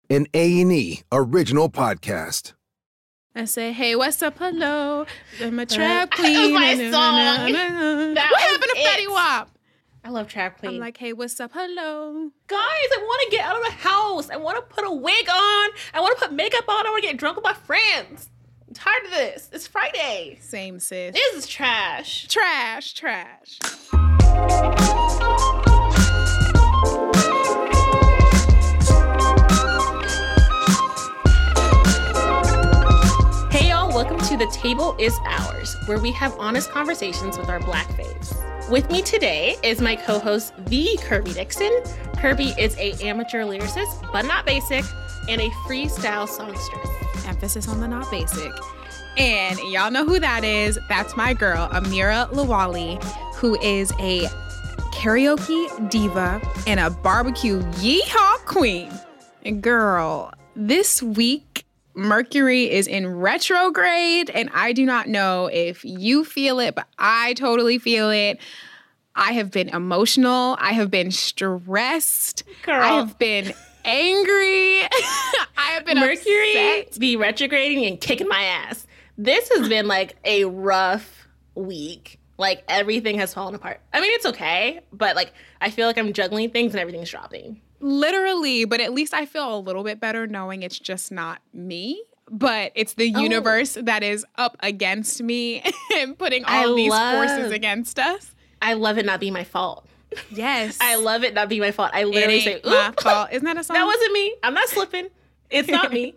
an A&E original podcast. I say, hey, what's up, hello, I'm a trap queen. That was my song. What happened to Fetty Wap? I love Trap Queen. I'm like, hey, what's up, hello. Guys, I want to get out of the house. I want to put a wig on. I want to put makeup on. I want to get drunk with my friends. I'm tired of this. It's Friday. Same, sis. This is trash. Trash. Hey y'all, welcome to The Table Is Ours, where we have honest conversations with our Black faves. With me today is my co-host, the Kirby Dixon. Kirby is an amateur lyricist, but not basic, and a freestyle songstress. Emphasis on the not basic. And y'all know who that is. That's my girl, Amira Lawali, who is a karaoke diva and a barbecue yeehaw queen. And girl, this week, Mercury is in retrograde, and I do not know if you feel it, but I totally feel it. I have been emotional. I have been stressed. Girl. I have been angry. I have been Mercury upset. be retrograding and kicking my ass. This has been like a rough week. Like everything has fallen apart. I mean, it's okay, but like I feel like I'm juggling things and everything's dropping. Literally, but at least I feel a little bit better knowing it's just not me, but it's the universe that is up against me and putting all these forces against us. I love it not being my fault. Yes. I love it not being my fault. I literally say, my oop, fault. Isn't that a song? that wasn't me. I'm not slipping. It's not me.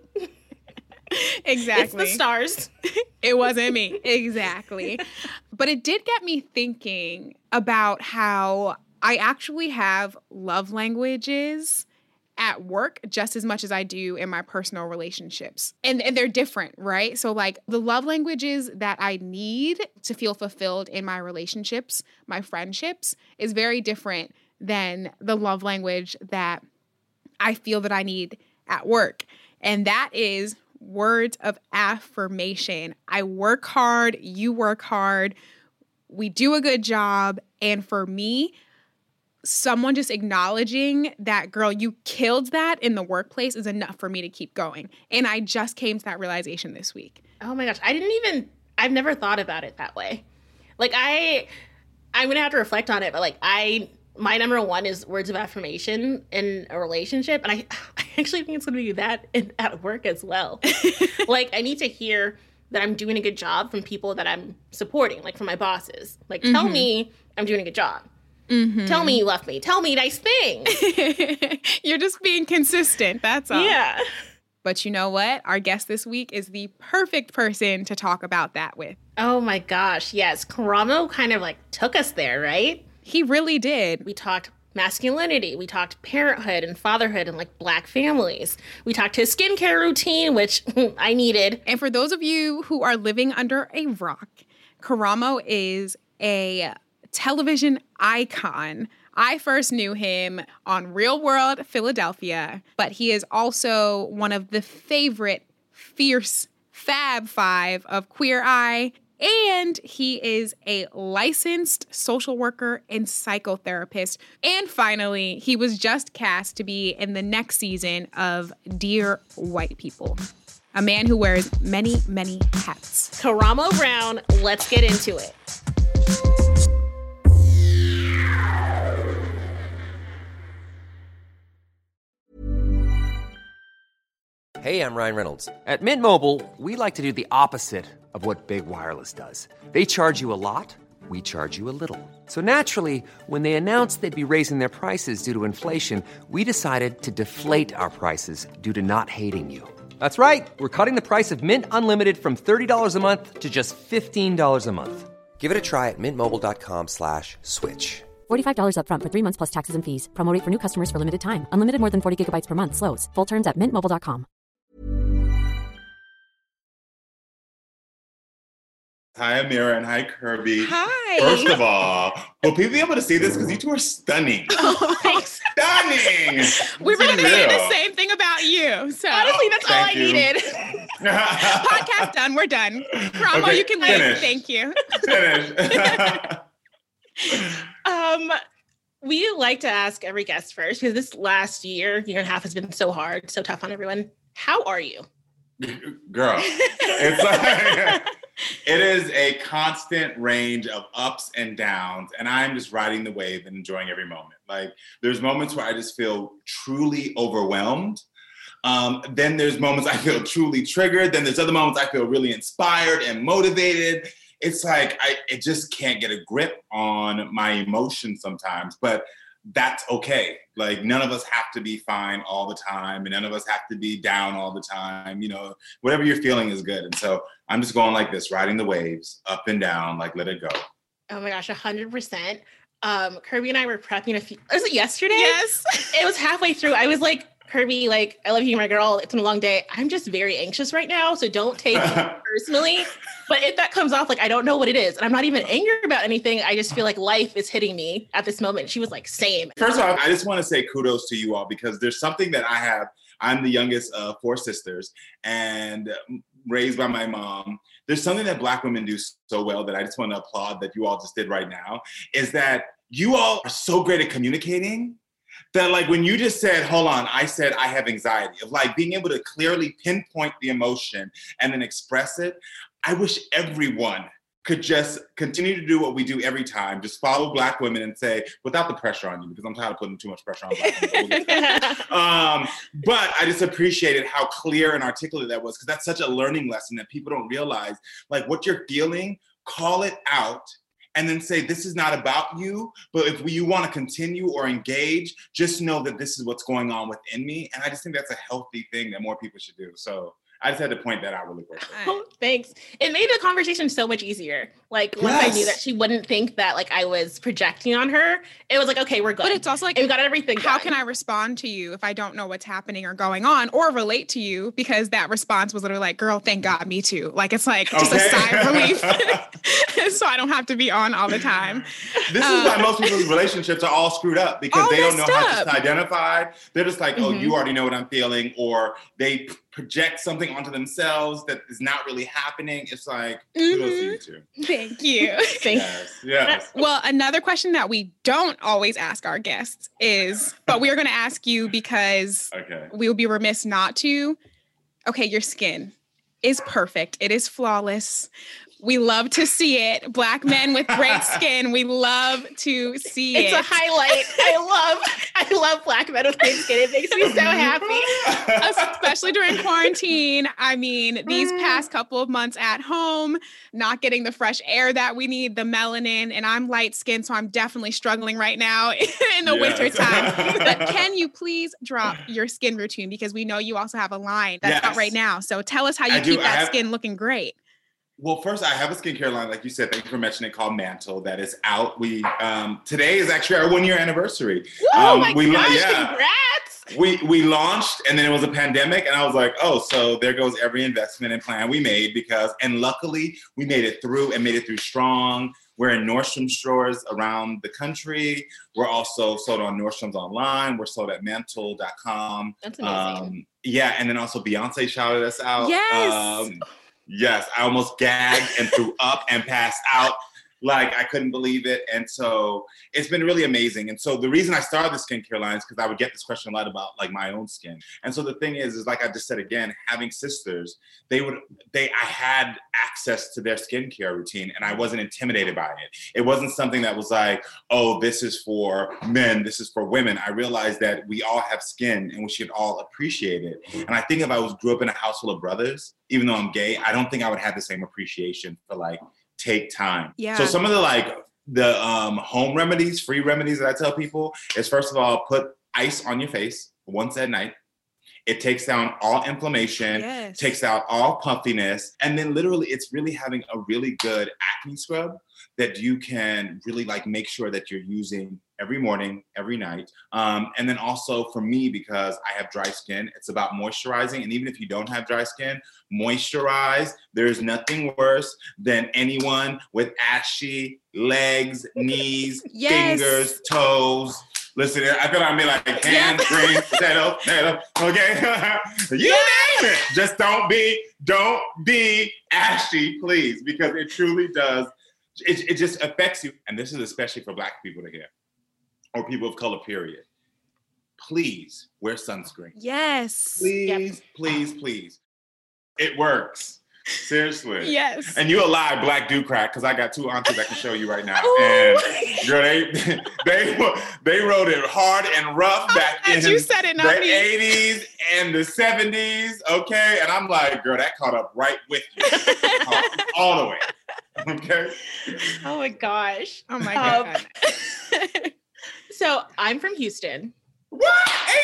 Exactly. It's the stars. It wasn't me. Exactly. But it did get me thinking about how I actually have love languages at work just as much as I do in my personal relationships. And they're different, right? So like the love languages that I need to feel fulfilled in my relationships, my friendships, is very different than the love language that I feel that I need at work. And that is words of affirmation. I work hard, you work hard, we do a good job. And for me, someone just acknowledging that, girl, you killed that in the workplace is enough for me to keep going. And I just came to that realization this week. Oh my gosh. I've never thought about it that way. Like I'm going to have to reflect on it, but like my number one is words of affirmation in a relationship. And I actually think it's going to be that at work as well. Like I need to hear that I'm doing a good job from people that I'm supporting, like from my bosses. Like tell me I'm doing a good job. Mm-hmm. Tell me you love me. Tell me nice things. You're just being consistent. That's all. Yeah. But you know what? Our guest this week is the perfect person to talk about that with. Oh my gosh. Yes. Karamo kind of like took us there, right? He really did. We talked masculinity. We talked parenthood and fatherhood and like Black families. We talked his skincare routine, which I needed. And for those of you who are living under a rock, Karamo is a television icon. I first knew him on Real World Philadelphia, but he is also one of the favorite fierce Fab Five of Queer Eye, and he is a licensed social worker and psychotherapist. And finally, he was just cast to be in the next season of Dear White People, a man who wears many, many hats. Karamo Brown, let's get into it. Hey, I'm Ryan Reynolds. At Mint Mobile, we like to do the opposite of what Big Wireless does. They charge you a lot, we charge you a little. So naturally, when they announced they'd be raising their prices due to inflation, we decided to deflate our prices due to not hating you. That's right. We're cutting the price of Mint Unlimited from $30 a month to just $15 a month. Give it a try at mintmobile.com/switch. $45 up front for 3 months plus taxes and fees. Promo rate for new customers for limited time. Unlimited more than 40 gigabytes per month. Slows full terms at mintmobile.com. Hi, Amira, and hi, Kirby. Hi. First of all, will people be able to see this? Because you two are stunning. Oh, thanks. Stunning! We were going to say Real. the same thing about you. So Honestly, that's all I Thank you. needed. podcast done. We're done. Karamo, Okay, you can leave. finish. Thank you. Finish. We like to ask every guest first because this last year and a half has been so hard, so tough on everyone. How are you? Girl, it's like, it is a constant range of ups and downs, and I'm just riding the wave and enjoying every moment. Like, there's moments where I just feel truly overwhelmed. Then there's moments I feel truly triggered. Then there's other moments I feel really inspired and motivated. It's like I just can't get a grip on my emotions sometimes, but that's okay. Like, none of us have to be fine all the time, and none of us have to be down all the time. You know, whatever you're feeling is good. And so I'm just going like this, riding the waves, up and down, like, let it go. Oh my gosh, 100%. Kirby and I were prepping was it yesterday? Yes. It was halfway through. I was like, Kirby, like, I love you, my girl. It's been a long day. I'm just very anxious right now, so don't take it personally. But if that comes off, like, I don't know what it is. And I'm not even angry about anything. I just feel like life is hitting me at this moment. She was like, same. First of all, I just want to say kudos to you all, because there's something that I have. I'm the youngest of 4 sisters and raised by my mom. There's something that Black women do so well that I just want to applaud that you all just did right now, is that you all are so great at communicating. That, like, when you just said, hold on, I said I have anxiety, of like being able to clearly pinpoint the emotion and then express it. I wish everyone could just continue to do what we do every time, just follow Black women and say, without the pressure on you, because I'm tired of putting too much pressure on Black women. But I just appreciated how clear and articulate that was, because that's such a learning lesson that people don't realize. Like, what you're feeling, call it out. And then say, this is not about you, but if you want to continue or engage, just know that this is what's going on within me. And I just think that's a healthy thing that more people should do. So I just had to point that out really quickly. Oh, thanks. It made the conversation so much easier. Like, once I knew that she wouldn't think that, like, I was projecting on her, it was like, okay, we're good. But it's also like, and we got everything how done. can I respond to you if I don't know what's happening or going on, or relate to you? Because that response was literally like, girl, thank God, me too. Like, it's like just a sigh of relief. So I don't have to be on all the time. This is why most people's relationships are all screwed up, because they don't know how to identify. They're just like, oh, you already know what I'm feeling, or they project something onto themselves that is not really happening. It's like, kudos to you too. Thank you. Yes. Well, another question that we don't always ask our guests is, but we're going to ask you because we would be remiss not to. Okay, your skin is perfect. It is flawless. We love to see it. Black men with great skin. We love to see it. It's a highlight. I love Black men with great skin. It makes me so happy. Especially during quarantine. I mean, these past couple of months at home, not getting the fresh air that we need, the melanin, and I'm light skinned, so I'm definitely struggling right now in the winter time. But can you please drop your skin routine? Because we know you also have a line that's out right now. So tell us how you keep that skin looking great. Well, first, I have a skincare line, like you said. Thank you for mentioning it, called Mantle, that is out. We today is actually our 1-year anniversary. Oh my gosh! Congrats! We launched, and then it was a pandemic, and I was like, oh, so there goes every investment and plan we made, and luckily we made it through strong. We're in Nordstrom stores around the country. We're also sold on Nordstrom's online. We're sold at mantle.com. That's amazing. And then also Beyonce shouted us out. Yes. Yes, I almost gagged and threw up and passed out. Like, I couldn't believe it. And so it's been really amazing. And so the reason I started the skincare line is because I would get this question a lot about, like, my own skin. And so the thing is like I just said again, having sisters, I had access to their skincare routine, and I wasn't intimidated by it. It wasn't something that was like, oh, this is for men, this is for women. I realized that we all have skin and we should all appreciate it. And I think if I grew up in a house full of brothers, even though I'm gay, I don't think I would have the same appreciation for, like, take time. Yeah. So some of the home remedies, free remedies that I tell people is, first of all, put ice on your face once at night. It takes down all inflammation, takes out all puffiness. And then literally it's really having a really good acne scrub that you can really, like, make sure that you're using every morning, every night. And then also for me, because I have dry skin, it's about moisturizing. And even if you don't have dry skin, moisturize. There's nothing worse than anyone with ashy legs, knees, fingers, toes. Listen, I feel like I'm like hands, green, potato, okay? You name it. Just don't be ashy, please, because it truly does. It just affects you. And this is especially for Black people to hear. or people of color, period, please wear sunscreen. Yes. Please, please, please. It works. Seriously. Yes. And you a lie, Black Dude Crack, because I got two aunties I can show you right now. Ooh. And girl, they wrote it hard and rough back in you said it, the not me. 80s and the 70s, okay? And I'm like, girl, that caught up right with you. All the way. Okay? Oh my gosh. Oh my God. So I'm from Houston. What?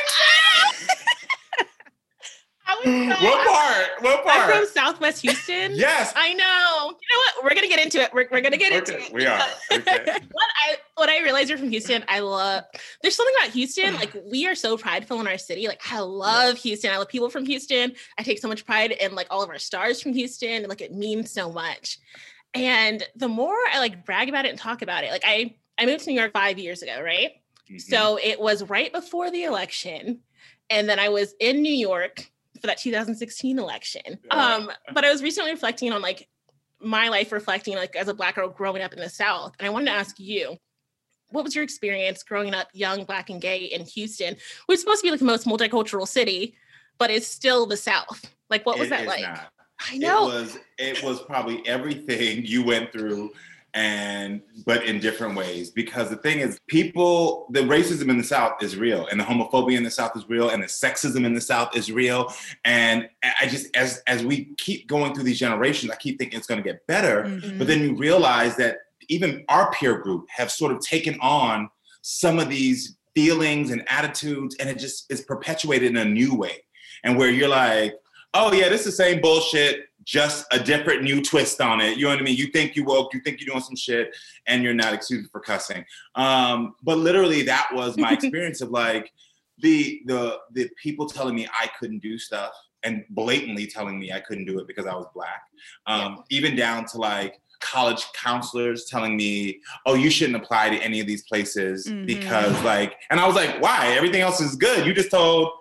What part? I'm from Southwest Houston. Yes. I know. You know what? We're gonna get into it. We're gonna get into it. We are. Okay. What I realized you're from Houston, there's something about Houston, like we are so prideful in our city. Like I love Houston. I love people from Houston. I take so much pride in like all of our stars from Houston, and like it means so much. And the more I like brag about it and talk about it, like I moved to New York 5 years ago, right? Mm-hmm. So it was right before the election. And then I was in New York for that 2016 election. But I was recently reflecting on like my life, reflecting like as a Black girl growing up in the South. And I wanted to ask you, what was your experience growing up young, Black and gay in Houston, which is supposed to be like the most multicultural city, but it's still the South. Like, what was that like? Not. I know. It was probably everything you went through, but in different ways. Because the thing is, the racism in the South is real, and the homophobia in the South is real, and the sexism in the South is real. And I just, as we keep going through these generations, I keep thinking it's going to get better. Mm-hmm. But then you realize that even our peer group have sort of taken on some of these feelings and attitudes, and it just is perpetuated in a new way. And where you're like, oh yeah, this is the same bullshit, just a different new twist on it. You know what I mean? You think you woke, you think you're doing some shit, and you're not, excuse me for cussing. But literally that was my experience of like the people telling me I couldn't do stuff and blatantly telling me I couldn't do it because I was Black. Even down to like college counselors telling me, oh, you shouldn't apply to any of these places because like, and I was like, why? Everything else is good. You just told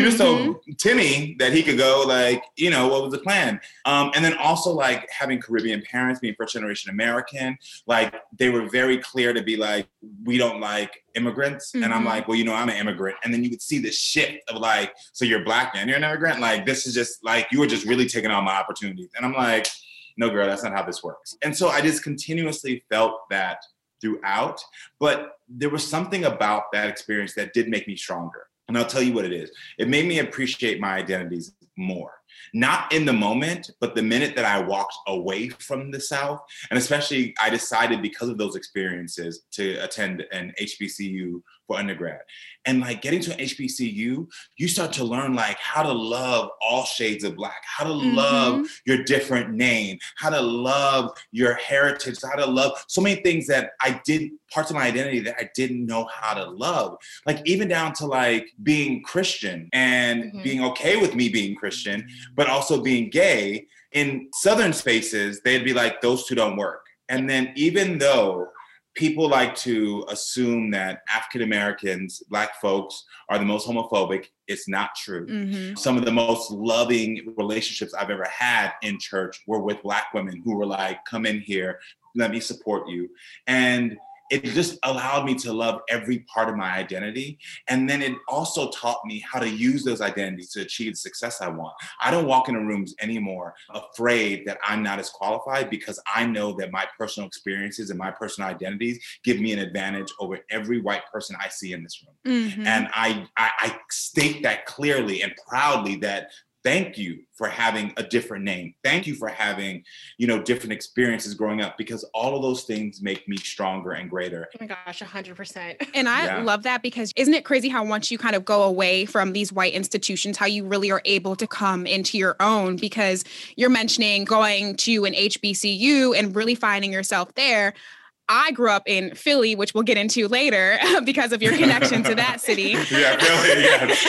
Timmy that he could go, like, you know, what was the plan? And then also like having Caribbean parents, being first generation American, like they were very clear to be like, we don't like immigrants. And I'm like, well, you know, I'm an immigrant. And then you would see this shift of like, so you're Black and you're an immigrant? Like, this is just like, you were just really taking on my opportunities. And I'm like, no, girl, that's not how this works. And so I just continuously felt that throughout, but there was something about that experience that did make me stronger. And I'll tell you what it is. It made me appreciate my identities more. Not in the moment, but the minute that I walked away from the South, and especially I decided because of those experiences to attend an HBCU for undergrad. And like getting to an HBCU, you start to learn like how to love all shades of Black, how to love your different name, how to love your heritage, how to love so many things that parts of my identity that I didn't know how to love. Like even down to like being Christian and being okay with me being Christian, but also being gay. In Southern spaces, they'd be like, those two don't work. And then even though people like to assume that African Americans, Black folks, are the most homophobic, it's not true. Some of the most loving relationships I've ever had in church were with Black women who were like, come in here, let me support you. And it just allowed me to love every part of my identity. And then it also taught me how to use those identities to achieve the success I want. I don't walk into rooms anymore afraid that I'm not as qualified, because I know that my personal experiences and my personal identities give me an advantage over every white person I see in this room. And I state that clearly and proudly that thank you for having a different name. Thank you for having, you know, different experiences growing up, because all of those things make me stronger and greater. Oh my gosh, 100%. And I love that, because isn't it crazy how once you kind of go away from these white institutions, how you really are able to come into your own? Because you're mentioning going to an HBCU and really finding yourself there. I grew up in Philly, which we'll get into later because of your connection to that city. Yeah, Philly,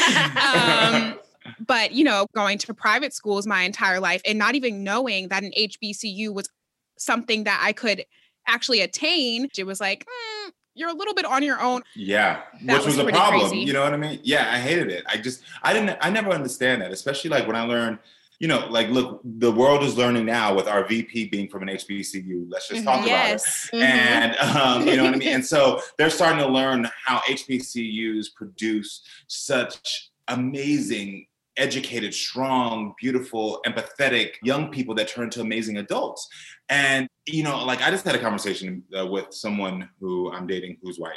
yes. But, you know, going to private schools my entire life and not even knowing that an HBCU was something that I could actually attain. It was like, you're a little bit on your own. Yeah, which was a problem. Crazy. You know what I mean? Yeah, I hated it. I never understand that, especially like when I learned you know, like, look, the world is learning now with our VP being from an HBCU. Let's just talk about it. And, you know what I mean? And so they're starting to learn how HBCUs produce such amazing, educated, strong, beautiful, empathetic young people that turn into amazing adults. And, you know, like, I just had a conversation with someone who I'm dating who's white.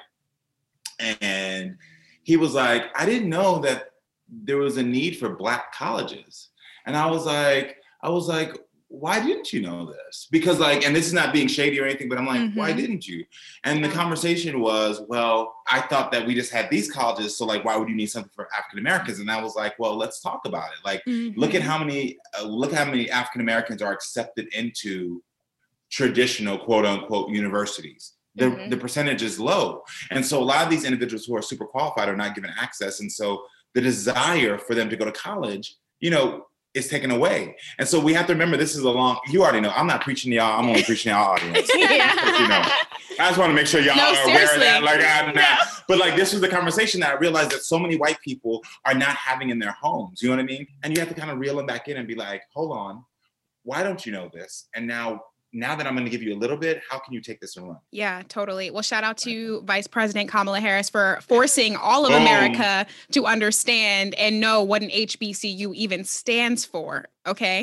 And he was like, I didn't know that there was a need for Black colleges. And I was like, why didn't you know this? Because, like, and this is not being shady or anything, but I'm like, why didn't you? And the conversation was, well, I thought that we just had these colleges, so, like, why would you need something for African Americans? And I was like, well, let's talk about it. Like, look at how many African Americans are accepted into traditional, quote unquote, universities. The percentage is low. And so a lot of these individuals who are super qualified are not given access. And so the desire for them to go to college, you know, is taken away. And so we have to remember, this is you already know, I'm not preaching to y'all, I'm only preaching to y'all audience. You know, I just want to make sure y'all are aware of that. Like, I'm not, but like, this was the conversation that I realized that so many white people are not having in their homes. You know what I mean? And you have to kind of reel them back in and be like, hold on, why don't you know this? And now that I'm going to give you a little bit, how can you take this and run? Yeah, totally. Well, shout out to Vice President Kamala Harris for forcing all of America to understand and know what an HBCU even stands for. Okay.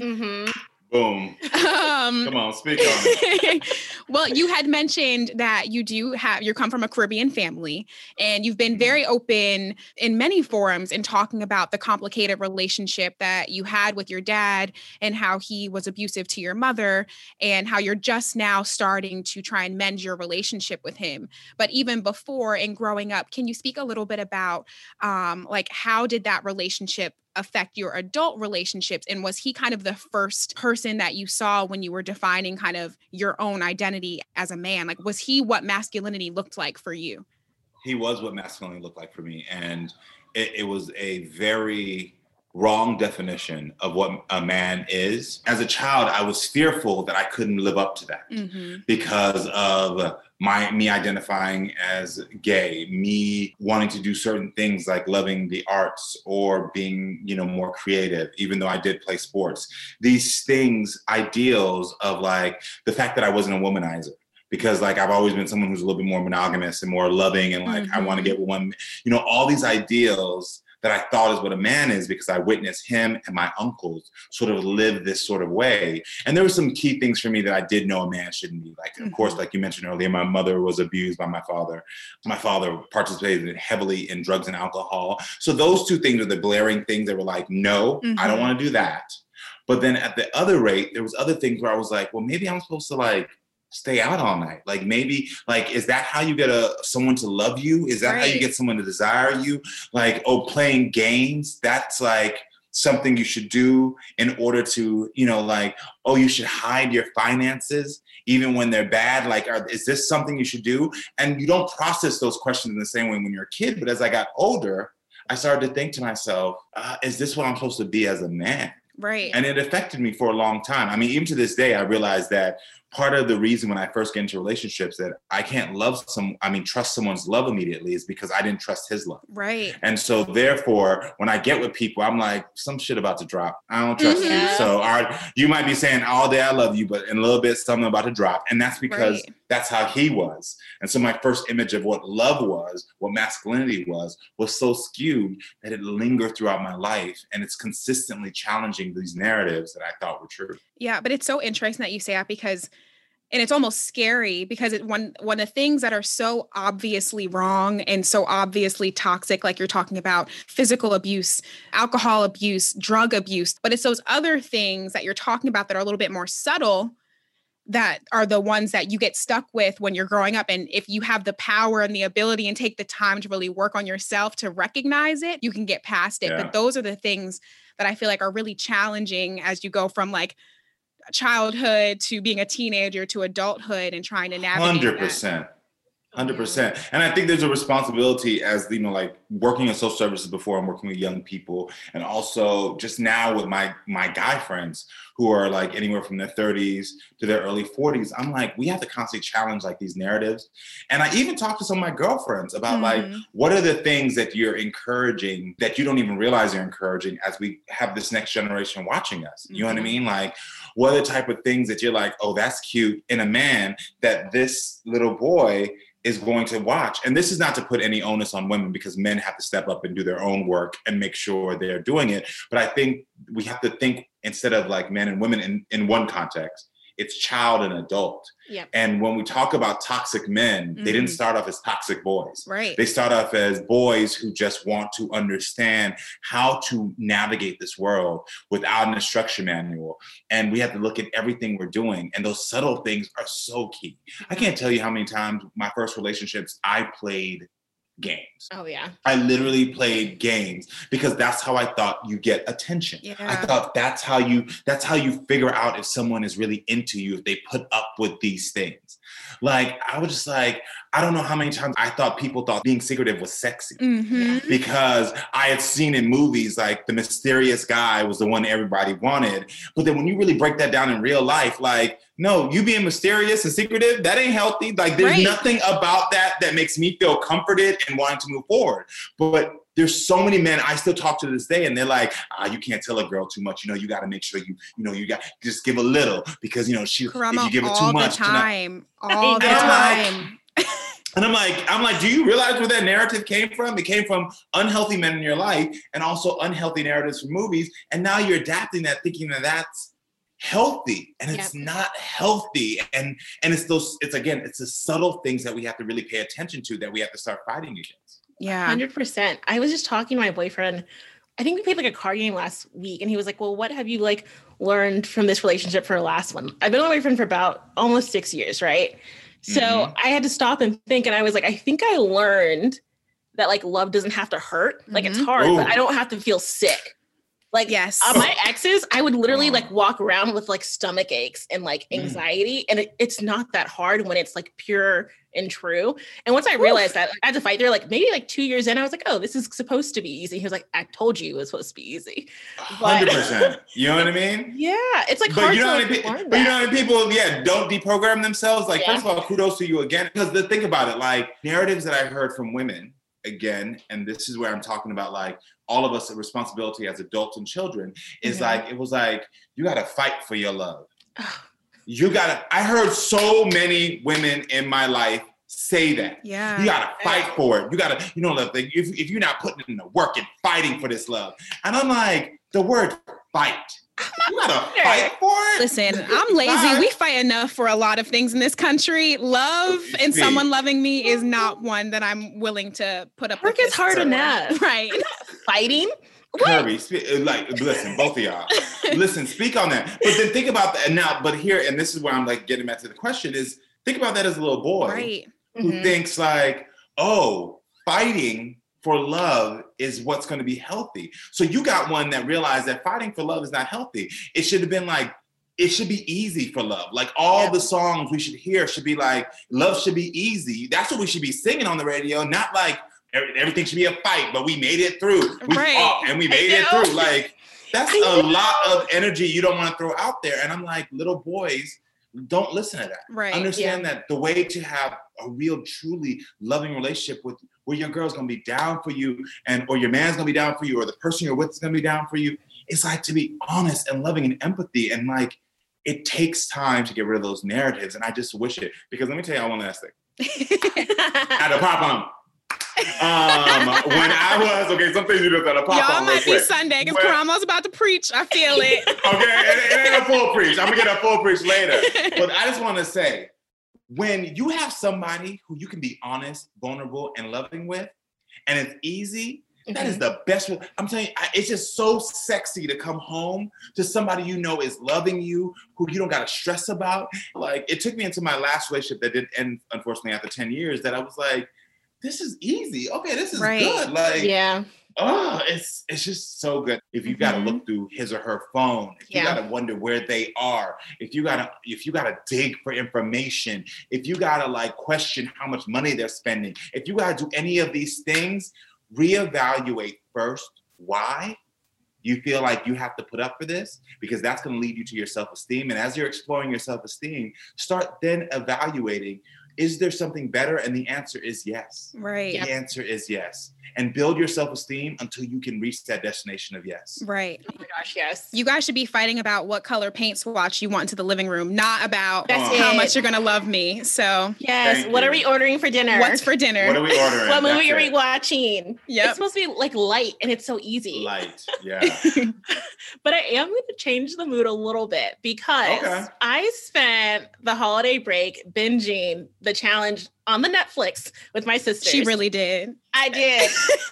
Boom. Come on, speak on it. Well, you had mentioned that you come from a Caribbean family, and you've been very open in many forums in talking about the complicated relationship that you had with your dad and how he was abusive to your mother and how you're just now starting to try and mend your relationship with him. But even before and growing up, can you speak a little bit about like, how did that relationship affect your adult relationships? And was he kind of the first person that you saw when you were defining kind of your own identity as a man? Like, was he what masculinity looked like for you? He was what masculinity looked like for me. And it was a very wrong definition of what a man is. As a child, I was fearful that I couldn't live up to that because of me identifying as gay, me wanting to do certain things like loving the arts or being, you know, more creative, even though I did play sports. These things, ideals of like the fact that I wasn't a womanizer. Because like, I've always been someone who's a little bit more monogamous and more loving and like, I want to get with one, you know, all these ideals that I thought is what a man is, because I witnessed him and my uncles sort of live this sort of way. And there were some key things for me that I did know a man shouldn't be. Like, of course, like you mentioned earlier, my mother was abused by my father. My father participated heavily in drugs and alcohol. So those two things are the blaring things that were like, no, I don't want to do that. But then at the other rate, there was other things where I was like, well, maybe I'm supposed to like stay out all night. Like, maybe, like, is that how you get someone to love you? Is that how you get someone to desire you? Like, oh, playing games, that's like something you should do in order to, you know, like, oh, you should hide your finances even when they're bad. Like, is this something you should do? And you don't process those questions in the same way when you're a kid. But as I got older, I started to think to myself, is this what I'm supposed to be as a man? Right. And it affected me for a long time. I mean, even to this day, I realized that part of the reason when I first get into relationships that I can't trust someone's love immediately is because I didn't trust his love. Right. And so therefore, when I get with people, I'm like, some shit about to drop. I don't trust you. So you might be saying all day I love you, but in a little bit, something about to drop. And that's because that's how he was. And so my first image of what love was, what masculinity was so skewed that it lingered throughout my life. And it's consistently challenging these narratives that I thought were true. Yeah, but it's so interesting that you say that because, and it's almost scary because one of the things that are so obviously wrong and so obviously toxic, like you're talking about physical abuse, alcohol abuse, drug abuse, but it's those other things that you're talking about that are a little bit more subtle that are the ones that you get stuck with when you're growing up. And if you have the power and the ability and take the time to really work on yourself to recognize it, you can get past it. Yeah. But those are the things that I feel like are really challenging as you go from like childhood to being a teenager to adulthood and trying to navigate 100%. that. 100%. And I think there's a responsibility as, like working in social services before and working with young people. And also just now with my guy friends who are like anywhere from their 30s to their early 40s, I'm like, we have to constantly challenge like these narratives. And I even talk to some of my girlfriends about like, what are the things that you're encouraging that you don't even realize you're encouraging as we have this next generation watching us? You know what I mean? Like, what are the type of things that you're like, oh, that's cute in a man that this little boy is going to watch? And this is not to put any onus on women, because men have to step up and do their own work and make sure they're doing it. But I think we have to think instead of like men and women in one context, it's child and adult. Yep. And when we talk about toxic men, they didn't start off as toxic boys. Right. They start off as boys who just want to understand how to navigate this world without an instruction manual. And we have to look at everything we're doing. And those subtle things are so key. I can't tell you how many times my first relationships, I played games. Oh yeah. I literally played games because that's how I thought you get attention. Yeah. I thought that's how you figure out if someone is really into you, if they put up with these things. Like, I was just like, I don't know how many times I thought people thought being secretive was sexy because I had seen in movies like the mysterious guy was the one everybody wanted. But then when you really break that down in real life, like, no, you being mysterious and secretive, that ain't healthy. Like, there's nothing about that makes me feel comforted and wanting to move forward. But there's so many men I still talk to this day, and they're like, you can't tell a girl too much. You got to make sure you got just give a little, because if you give it too much, all the time. And I'm like, do you realize where that narrative came from? It came from unhealthy men in your life and also unhealthy narratives from movies. And now you're adapting that, thinking that that's healthy, and it's not healthy. And it's the subtle things that we have to really pay attention to, that we have to start fighting against. Yeah. 100%. I was just talking to my boyfriend. I think we played like a card game last week, and he was like, well, what have you like learned from this relationship for the last one? I've been with my boyfriend for about almost 6 years, right? So I had to stop and think, and I was like, I think I learned that like love doesn't have to hurt. Like it's hard, but I don't have to feel sick. Like my exes, I would literally like walk around with like stomach aches and like anxiety. And it's not that hard when it's like pure and true. And once I realized that, I had to fight there, like maybe like 2 years in, I was like, oh, this is supposed to be easy. He was like, I told you it was supposed to be easy. 100%. You know what I mean? Yeah. It's like but hard you know to what learn But you that. know how many people, don't deprogram themselves? Like, first of all, kudos to you again. Because think about it, like narratives that I heard from women, again, and this is where I'm talking about like all of us a responsibility as adults and children, is like, it was like, you got to fight for your love. I heard so many women in my life say that. Yeah. You got to fight for it. You got to, if you're not putting in the work and fighting for this love. And I'm like, the word fight. You gotta fight for it. Listen, I'm lazy. We fight enough for a lot of things in this country. Love and someone loving me is not one that I'm willing to put up with. Work is hard enough. Right. Fighting. Kirby, listen, both of y'all. Listen, speak on that. But then think about that now. But here, and this is where I'm like getting back to the question, is think about that as a little boy who thinks like, oh, fighting for love is what's going to be healthy. So you got one that realized that fighting for love is not healthy. It should have been like, it should be easy for love. Like all the songs we should hear should be like, love should be easy. That's what we should be singing on the radio, not like everything should be a fight, but we made it through. We fought and we made it through. Like that's a lot of energy you don't want to throw out there. And I'm like, little boys, don't listen to that. Right. Understand that the way to have a real, truly loving relationship with where your girl's gonna be down for you, or your man's gonna be down for you, or the person you're with is gonna be down for you. It's like to be honest and loving and empathy, and like it takes time to get rid of those narratives. And I just wish it, because let me tell you one last thing. At a pop-on. When I was some things you just gotta pop on. Y'all might be Sunday because Karamo's about to preach. I feel it. Okay, it ain't a full preach. I'm gonna get a full preach later. But I just want to say, when you have somebody who you can be honest, vulnerable, and loving with, and it's easy, that is the best. I'm telling you, it's just so sexy to come home to somebody you know is loving you, who you don't got to stress about. Like, it took me into my last relationship that did end, unfortunately, after 10 years, that I was like, this is easy. Okay, this is good. Like, Oh, it's just so good. If you got to look through his or her phone, if you got to wonder where they are, if you got to dig for information, if you got to like question how much money they're spending, if you got to do any of these things, reevaluate first why you feel like you have to put up for this, because that's going to lead you to your self-esteem. And as you're exploring your self-esteem, start then evaluating, is there something better? And the answer is yes. Right. The answer is yes. And build your self-esteem until you can reach that destination of yes. Right. Oh my gosh, yes. You guys should be fighting about what color paint swatch you want into the living room, not about That's how it. much you're going to love me. So Yes. Thank What you. are we ordering for dinner? what's for dinner? What are we ordering? What movie That's are we it. watching? Yep. It's supposed to be like light and it's so easy. Light, yeah. But I am going to change the mood a little bit because Okay. I spent the holiday break binging The Challenge on the Netflix with my sisters. She really did. I did.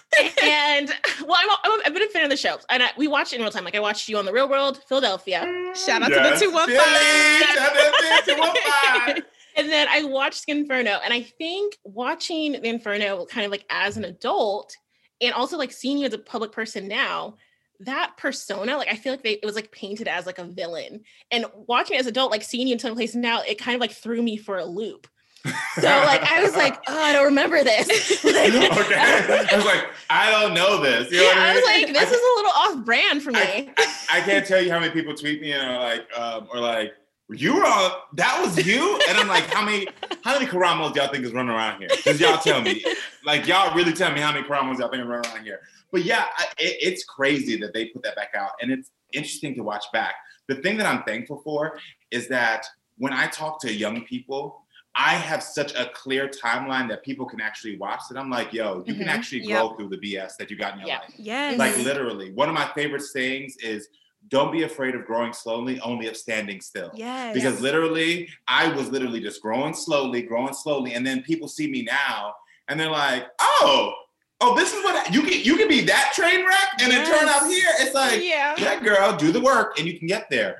And well, I've been a fan of the show. And we watched it in real time. Like I watched you on The Real World, Philadelphia. Shout out Yes. to the 215. Philly, shout out to the 215. And then I watched Inferno. And I think watching the Inferno kind of like as an adult and also like seeing you as a public person now, that persona, like I feel like it was like painted as like a villain. And watching it as an adult, like seeing you in some place now, it kind of like threw me for a loop. So like I was like, oh, I don't remember this. Like, Okay. I was like, I don't know this. You know what I I was mean? like, this is a little off brand for me. I can't tell you how many people tweet me and are like, you were on, that was you? And I'm like, how many Karamos y'all think is running around here? Because y'all tell me. Like, y'all really tell me how many Karamos y'all think are running around here. But yeah, it's crazy that they put that back out. And it's interesting to watch back. The thing that I'm thankful for is that when I talk to young people, I have such a clear timeline that people can actually watch that I'm like, yo, you can actually grow through the BS that you got in your life. Yes. Like literally, one of my favorite sayings is, don't be afraid of growing slowly, only of standing still. Yes. Because literally, I was literally just growing slowly. And then people see me now and they're like, oh, this is what you can be that train wreck and then turn out here. It's like, yeah, girl, do the work and you can get there.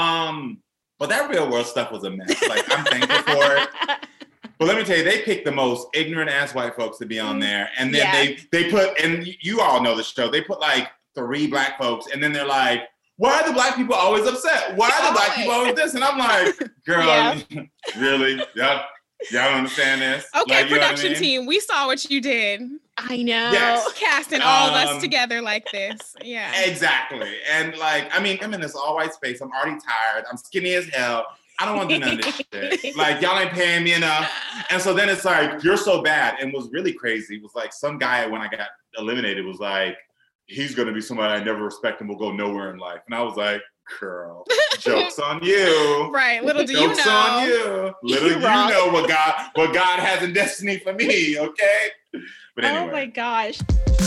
But that Real World stuff was a mess. Like, I'm thankful for it. But let me tell you, they picked the most ignorant ass white folks to be on there. And then they put, and you all know the show, they put like 3 black folks and then they're like, why are the black people always upset? Why are the black people always this? And I'm like, girl, really? Y'all don't understand this? Okay, like, you know production what I mean? team, we saw what you did. I know. Yes. Casting all of us together like this. Yeah. Exactly. And like, I mean, I'm in this all white space. I'm already tired. I'm skinny as hell. I don't want to do none of this shit. Like, y'all ain't paying me enough. And so then it's like, you're so bad. And what's really crazy was like, some guy, when I got eliminated, was like, he's going to be somebody I never respect and will go nowhere in life. And I was like, girl, joke's on you. Right. Little do you know. Joke's on you. Little do you know what God has in destiny for me, okay? But anyway. Oh my gosh.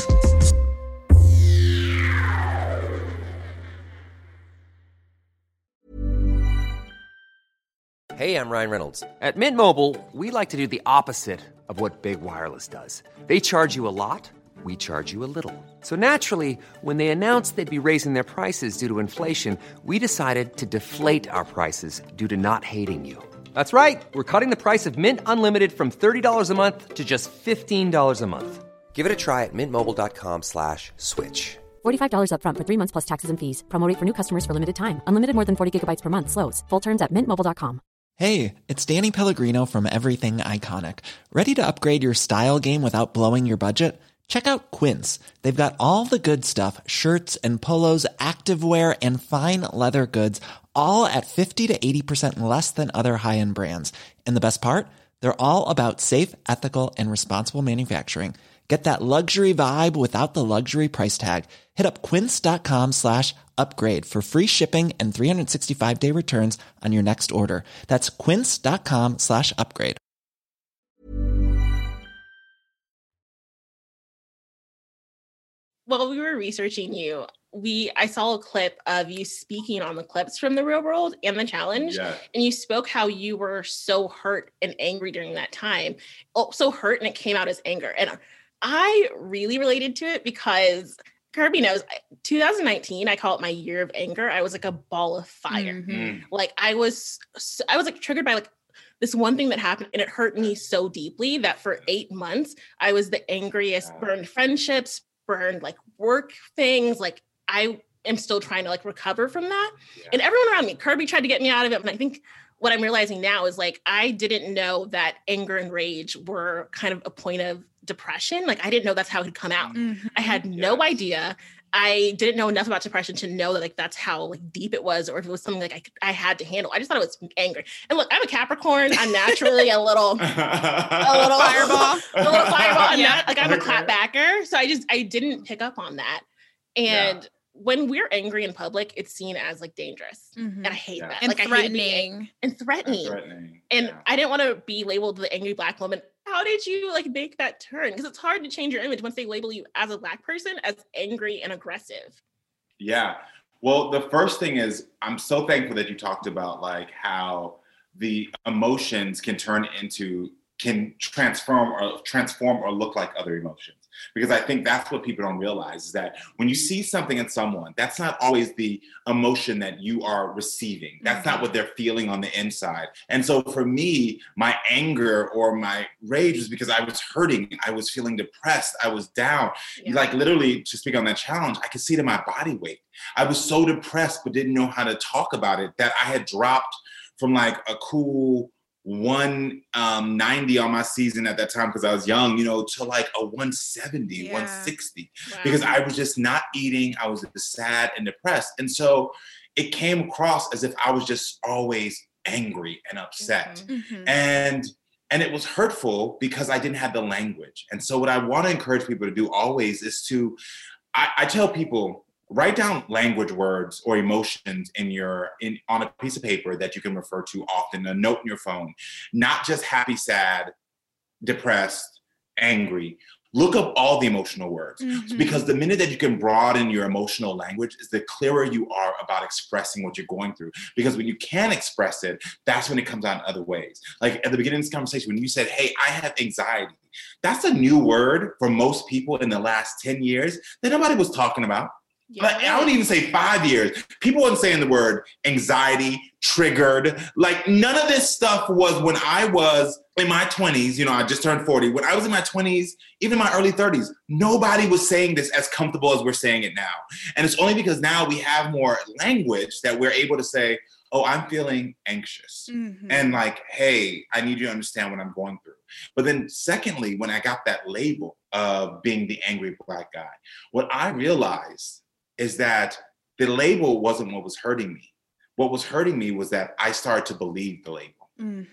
Hey, I'm Ryan Reynolds. At Mint Mobile, we like to do the opposite of what Big Wireless does. They charge you a lot, we charge you a little. So naturally, when they announced they'd be raising their prices due to inflation, we decided to deflate our prices due to not hating you. That's right. We're cutting the price of Mint Unlimited from $30 a month to just $15 a month. Give it a try at mintmobile.com/switch. $45 up front for 3 months plus taxes and fees. Promo rate for new customers for limited time. Unlimited more than 40 gigabytes per month slows. Full terms at mintmobile.com. Hey, it's Danny Pellegrino from Everything Iconic. Ready to upgrade your style game without blowing your budget? Check out Quince. They've got all the good stuff, shirts and polos, activewear, and fine leather goods, all at 50 to 80% less than other high-end brands. And the best part? They're all about safe, ethical, and responsible manufacturing. Get that luxury vibe without the luxury price tag. Hit up quince.com/upgrade for free shipping and 365-day returns on your next order. That's quince.com/upgrade. While we were researching you, I saw a clip of you speaking on the clips from The Real World and The Challenge. Yeah. And you spoke how you were so hurt and angry during that time. Oh, so hurt, and it came out as anger. And I really related to it because Kirby knows 2019, I call it my year of anger. I was like a ball of fire. Mm-hmm. Like I was like triggered by like this one thing that happened, and it hurt me so deeply that for 8 months, I was the angriest, burned friendships, burned like work things. Like I am still trying to like recover from that. And everyone around me, Kirby tried to get me out of it. And I think what I'm realizing now is like, I didn't know that anger and rage were kind of a point of depression. Like I didn't know that's how it had come out. I had no idea. I didn't know enough about depression to know that like that's how like deep it was, or if it was something like I had to handle. I just thought it was anger. And look, I'm a Capricorn. I'm naturally a little fireball. I'm not like I'm a clapbacker. So I didn't pick up on that. And when we're angry in public, it's seen as like dangerous. And I hate that. And like threatening. I hate threatening. And I didn't want to be labeled the angry Black woman. How did you like make that turn? Because it's hard to change your image once they label you as a Black person as angry and aggressive. Yeah. Well, the first thing is I'm so thankful that you talked about like how the emotions can transform or look like other emotions. Because I think that's what people don't realize is that when you see something in someone, that's not always the emotion that you are receiving. That's not what they're feeling on the inside. And so for me, my anger or my rage was because I was hurting. I was feeling depressed. I was down. Like literally, to speak on that challenge, I could see it in my body weight. I was so depressed, but didn't know how to talk about it, that I had dropped from like a cool 190 on my season at that time because I was young, to like a 170, 160, because I was just not eating. I was just sad and depressed. And so it came across as if I was just always angry and upset. And it was hurtful because I didn't have the language. And so what I want to encourage people to do always is to, I tell people, write down language words or emotions on a piece of paper that you can refer to often, a note in your phone, not just happy, sad, depressed, angry. Look up all the emotional words because the minute that you can broaden your emotional language is the clearer you are about expressing what you're going through. Because when you can express it, that's when it comes out in other ways. Like at the beginning of this conversation, when you said, hey, I have anxiety, that's a new word for most people in the last 10 years that nobody was talking about. Like, I don't even say 5 years. People weren't saying the word anxiety, triggered. Like none of this stuff was when I was in my 20s. I just turned 40. When I was in my 20s, even my early 30s, nobody was saying this as comfortable as we're saying it now. And it's only because now we have more language that we're able to say, oh, I'm feeling anxious. And like, hey, I need you to understand what I'm going through. But then secondly, when I got that label of being the angry Black guy, what I realized is that the label wasn't what was hurting me. What was hurting me was that I started to believe the label.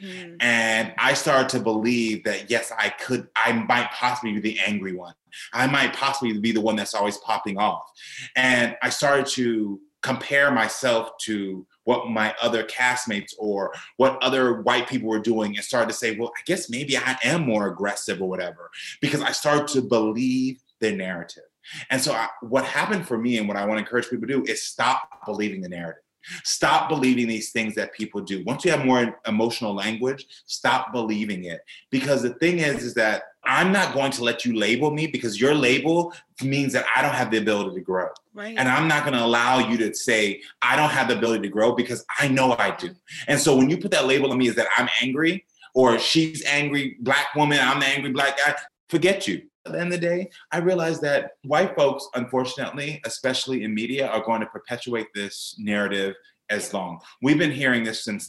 And I started to believe that, yes, I might possibly be the angry one. I might possibly be the one that's always popping off. And I started to compare myself to what my other castmates or what other white people were doing and started to say, well, I guess maybe I am more aggressive or whatever, because I started to believe the narrative. And so what happened for me and what I want to encourage people to do is stop believing the narrative. Stop believing these things that people do. Once you have more emotional language, stop believing it. Because the thing is that I'm not going to let you label me because your label means that I don't have the ability to grow. Right. And I'm not going to allow you to say, I don't have the ability to grow because I know I do. And so when you put that label on me is that I'm angry or she's angry Black woman, I'm the angry Black guy, forget you. At the end of the day, I realized that white folks, unfortunately, especially in media, are going to perpetuate this narrative as long. We've been hearing this since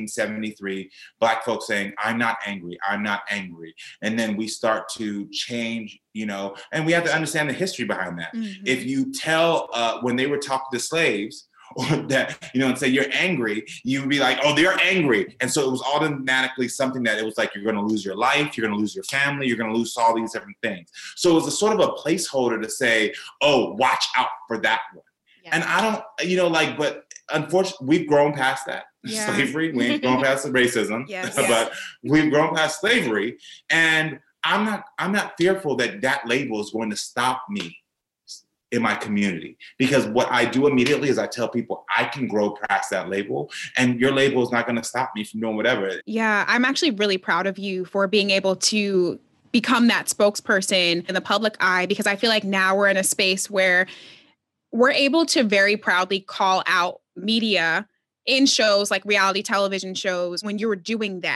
1973, Black folks saying, I'm not angry, I'm not angry. And then we start to change, and we have to understand the history behind that. If you tell, when they were talking to slaves, or that, and say you're angry, you would be like, oh, they're angry. And so it was automatically something that it was like, you're going to lose your life, you're going to lose your family, you're going to lose all these different things. So it was a sort of a placeholder to say, oh, watch out for that one. Yeah. And I don't, but unfortunately, we've grown past that. Slavery, we ain't grown past the racism, but we've grown past slavery. And I'm not fearful that label is going to stop me in my community, because what I do immediately is I tell people I can grow past that label, and your label is not going to stop me from doing whatever. Yeah, I'm actually really proud of you for being able to become that spokesperson in the public eye, because I feel like now we're in a space where we're able to very proudly call out media in shows like reality television shows when you're doing that.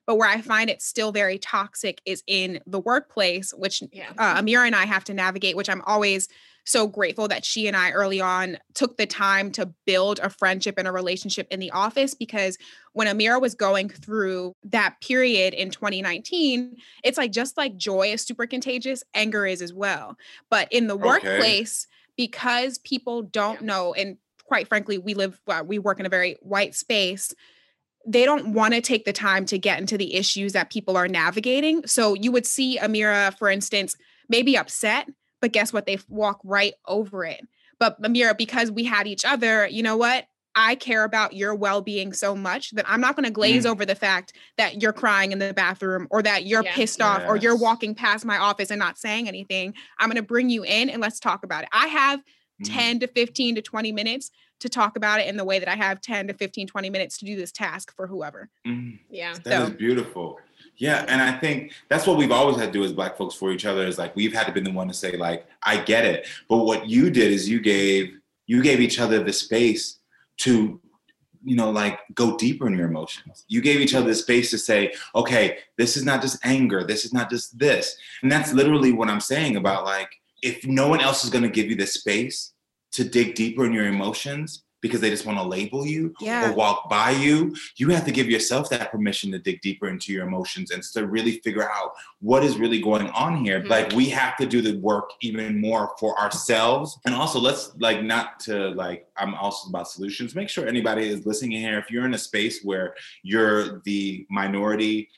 But where I find it still very toxic is in the workplace, which Amira and I have to navigate, which I'm always so grateful that she and I early on took the time to build a friendship and a relationship in the office, because when Amira was going through that period in 2019, it's like, just like joy is super contagious, anger is as well. But in the workplace, because people don't know, and quite frankly, we work in a very white space, they don't want to take the time to get into the issues that people are navigating. So you would see Amira, for instance, maybe upset, but guess what? They walk right over it. But Amira, because we had each other, you know what? I care about your well-being so much that I'm not going to glaze over the fact that you're crying in the bathroom, or that you're pissed off, or you're walking past my office and not saying anything. I'm going to bring you in and let's talk about it. I have 10 to 15 to 20 minutes to talk about it in the way that I have 10 to 15, 20 minutes to do this task for whoever. Yeah. That is beautiful. Yeah. And I think that's what we've always had to do as Black folks for each other, is like, we've had to be the one to say, like, I get it. But what you did is you gave each other the space to, you know, like, go deeper in your emotions. You gave each other the space to say, okay, this is not just anger. This is not just this. And that's literally what I'm saying about, like, if no one else is going to give you the space to dig deeper in your emotions because they just want to label you or walk by you, you have to give yourself that permission to dig deeper into your emotions and to really figure out what is really going on here. Like, we have to do the work even more for ourselves. And also, let's, like, not to, like, I'm also about solutions. Make sure anybody is listening in here, if you're in a space where you're the minority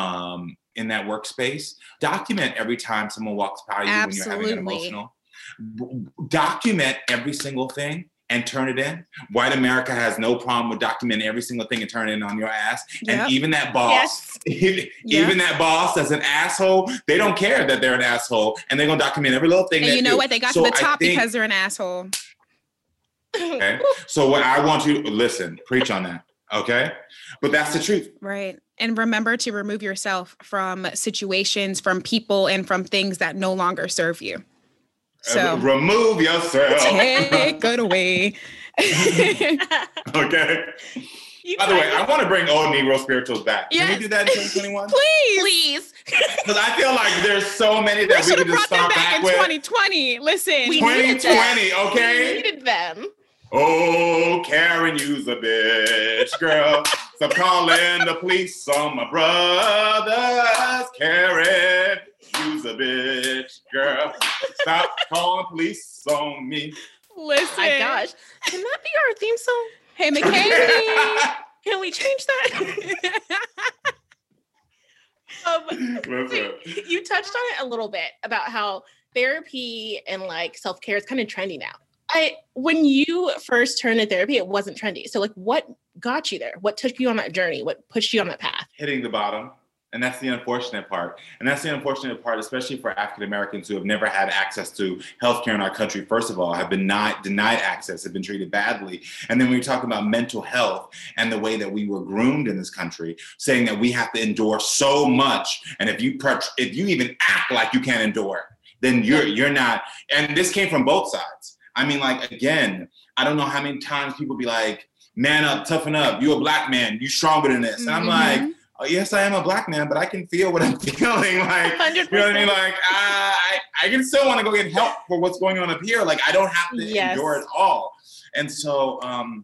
in that workspace, document every time someone walks by you when you're having an emotional. Document every single thing and turn it in. White America has no problem with documenting every single thing and turn it in on your ass. And even that boss, even that boss that's an asshole, they don't care that they're an asshole, and they're gonna document every little thing. And you know what? They got to the top because they're an asshole. Okay. So what I want you to listen, preach on that. Okay. But that's the truth. Right. And remember to remove yourself from situations, from people, and from things that no longer serve you. So remove yourself. Take it away. Okay. By the way, I want to bring Old Negro Spirituals back. Can we do that in 2021? Please. Because I feel like there's so many that we can just start back with. 2020. Listen. 2020, okay? We needed them. Oh, Karen, you's a bitch, girl. Stop calling the police on my brothers. Karen, you's a bitch, girl. Stop calling police on me. Listen. Oh my gosh. Can that be our theme song? Hey, McKay. Can we change that? You touched on it a little bit about how therapy and, like, self-care is kind of trendy now. When you first turned to therapy, it wasn't trendy. So, like, what got you there? What took you on that journey? What pushed you on that path? Hitting the bottom. And that's the unfortunate part. And that's the unfortunate part, especially for African Americans who have never had access to healthcare in our country. First of all, have been denied access, have been treated badly. And then when we talk about mental health and the way that we were groomed in this country, saying that we have to endure so much. And if you even act like you can't endure, then you're not. And this came from both sides. I mean, like, again, I don't know how many times people be like, man up, toughen up. You a Black man, you stronger than this. And I'm like, oh, yes, I am a Black man, but I can feel what I'm feeling. Like, 100%. You know what I mean? Like, I can still want to go get help for what's going on up here. Like, I don't have to endure it all. And so,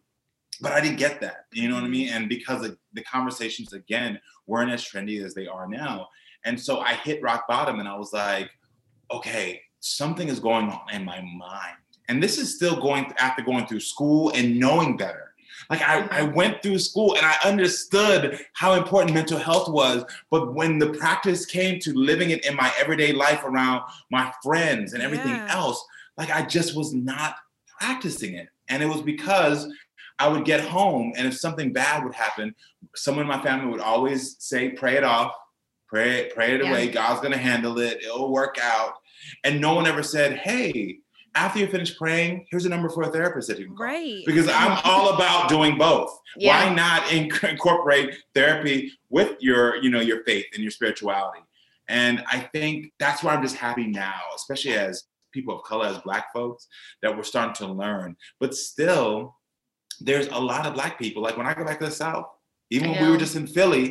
but I didn't get that. You know what I mean? And because the conversations, again, weren't as trendy as they are now. And so I hit rock bottom and I was like, okay, something is going on in my mind. And this is still after going through school and knowing better. Like, I went through school and I understood how important mental health was. But when the practice came to living it in my everyday life around my friends and everything else, like, I just was not practicing it. And it was because I would get home and if something bad would happen, someone in my family would always say, pray it off, pray it away. God's going to handle it. It'll work out. And no one ever said, hey, after you finish praying, here's a number for a therapist that you can call. Right. Because I'm all about doing both. Yeah. Why not incorporate therapy with your faith and your spirituality? And I think that's why I'm just happy now, especially as people of color, as Black folks, that we're starting to learn. But still, there's a lot of Black people. Like, when I go back to the South, even when we were just in Philly,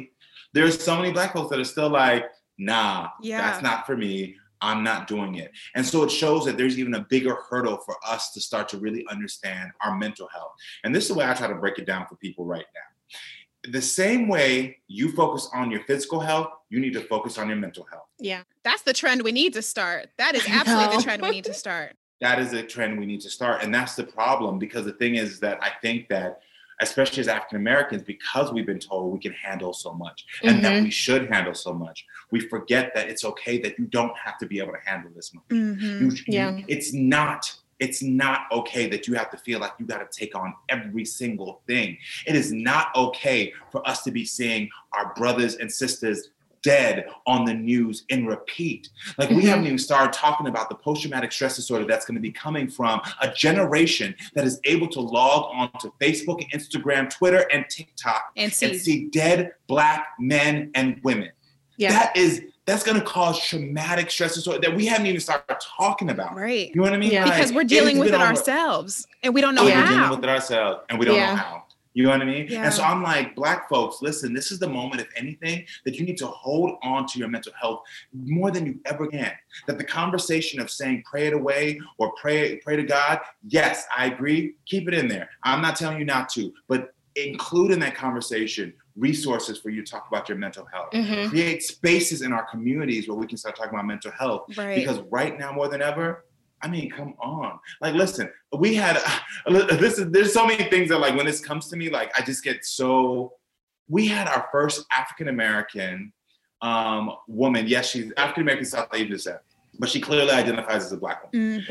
There's so many Black folks that are still like, nah, Yeah. that's not for me. I'm not doing it. And so it shows that there's even a bigger hurdle for us to start to really understand our mental health. And this is the way I try to break it down for people right now. The same way you focus on your physical health, you need to focus on your mental health. Yeah. That's the trend we need to start. That is I absolutely know. the trend we need to start. That is a trend we need to start. And that's the problem, because the thing is that I think that, especially as African Americans, because we've been told we can handle so much and that we should handle so much, we forget that it's okay that you don't have to be able to handle this much. It's not okay that you have to feel like you got to take on every single thing. It is not okay for us to be seeing our brothers and sisters dead on the news in repeat. Like we haven't even started talking about the post-traumatic stress disorder that's going to be coming from a generation that is able to log on to Facebook and Instagram, Twitter and TikTok and see dead Black men and women. Yeah. That's going to cause traumatic stress disorder that we haven't even started talking about. Right. You know what I mean? Yeah. Like, Because we're dealing with it ourselves and we don't know how. We're dealing with it ourselves and we don't know how. You know what I mean? Yeah. And so I'm like, Black folks, listen, this is the moment, if anything, that you need to hold on to your mental health more than you ever can. That the conversation of saying pray it away or pray to God, yes, I agree. Keep it in there. I'm not telling you not to, but include in that conversation resources for you to talk about your mental health. Create spaces in our communities where we can start talking about mental health. Right. Because right now, more than ever, I mean, come on. Like, listen, we had, there's so many things that, like, when this comes to me, like, I just get so, we had our first African-American woman. Yes, she's African-American, South Asian descent, but she clearly identifies as a Black woman.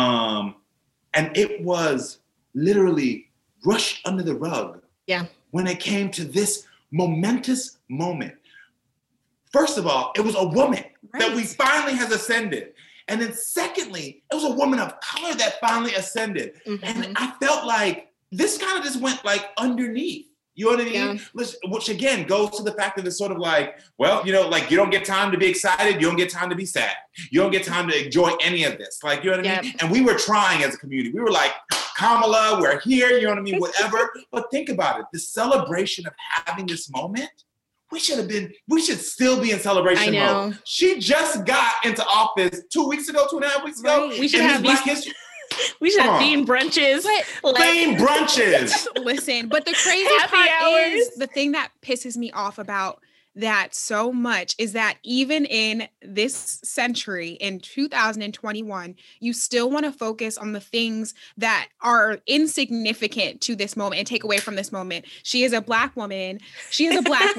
And it was literally rushed under the rug. Yeah. When it came to this momentous moment. First of all, it was a woman that we finally has ascended. And then secondly, it was a woman of color that finally ascended. And I felt like this kind of just went like underneath. You know what I mean? Yeah. Which again goes to the fact that it's sort of like, well, you know, like you don't get time to be excited. You don't get time to be sad. You don't get time to enjoy any of this. Like, you know what I mean? And we were trying as a community. We were like, Kamala, we're here. You know what I mean? Whatever. But think about it. The celebration of having this moment, we should still be in celebration mode. She just got into office 2 weeks ago, 2.5 weeks ago. We should have Black history. We should have themed brunches. Themed brunches. Listen, but the crazy part is the thing that pisses me off about that so much is that even in this century, in 2021, you still want to focus on the things that are insignificant to this moment and take away from this moment. She is a Black woman. She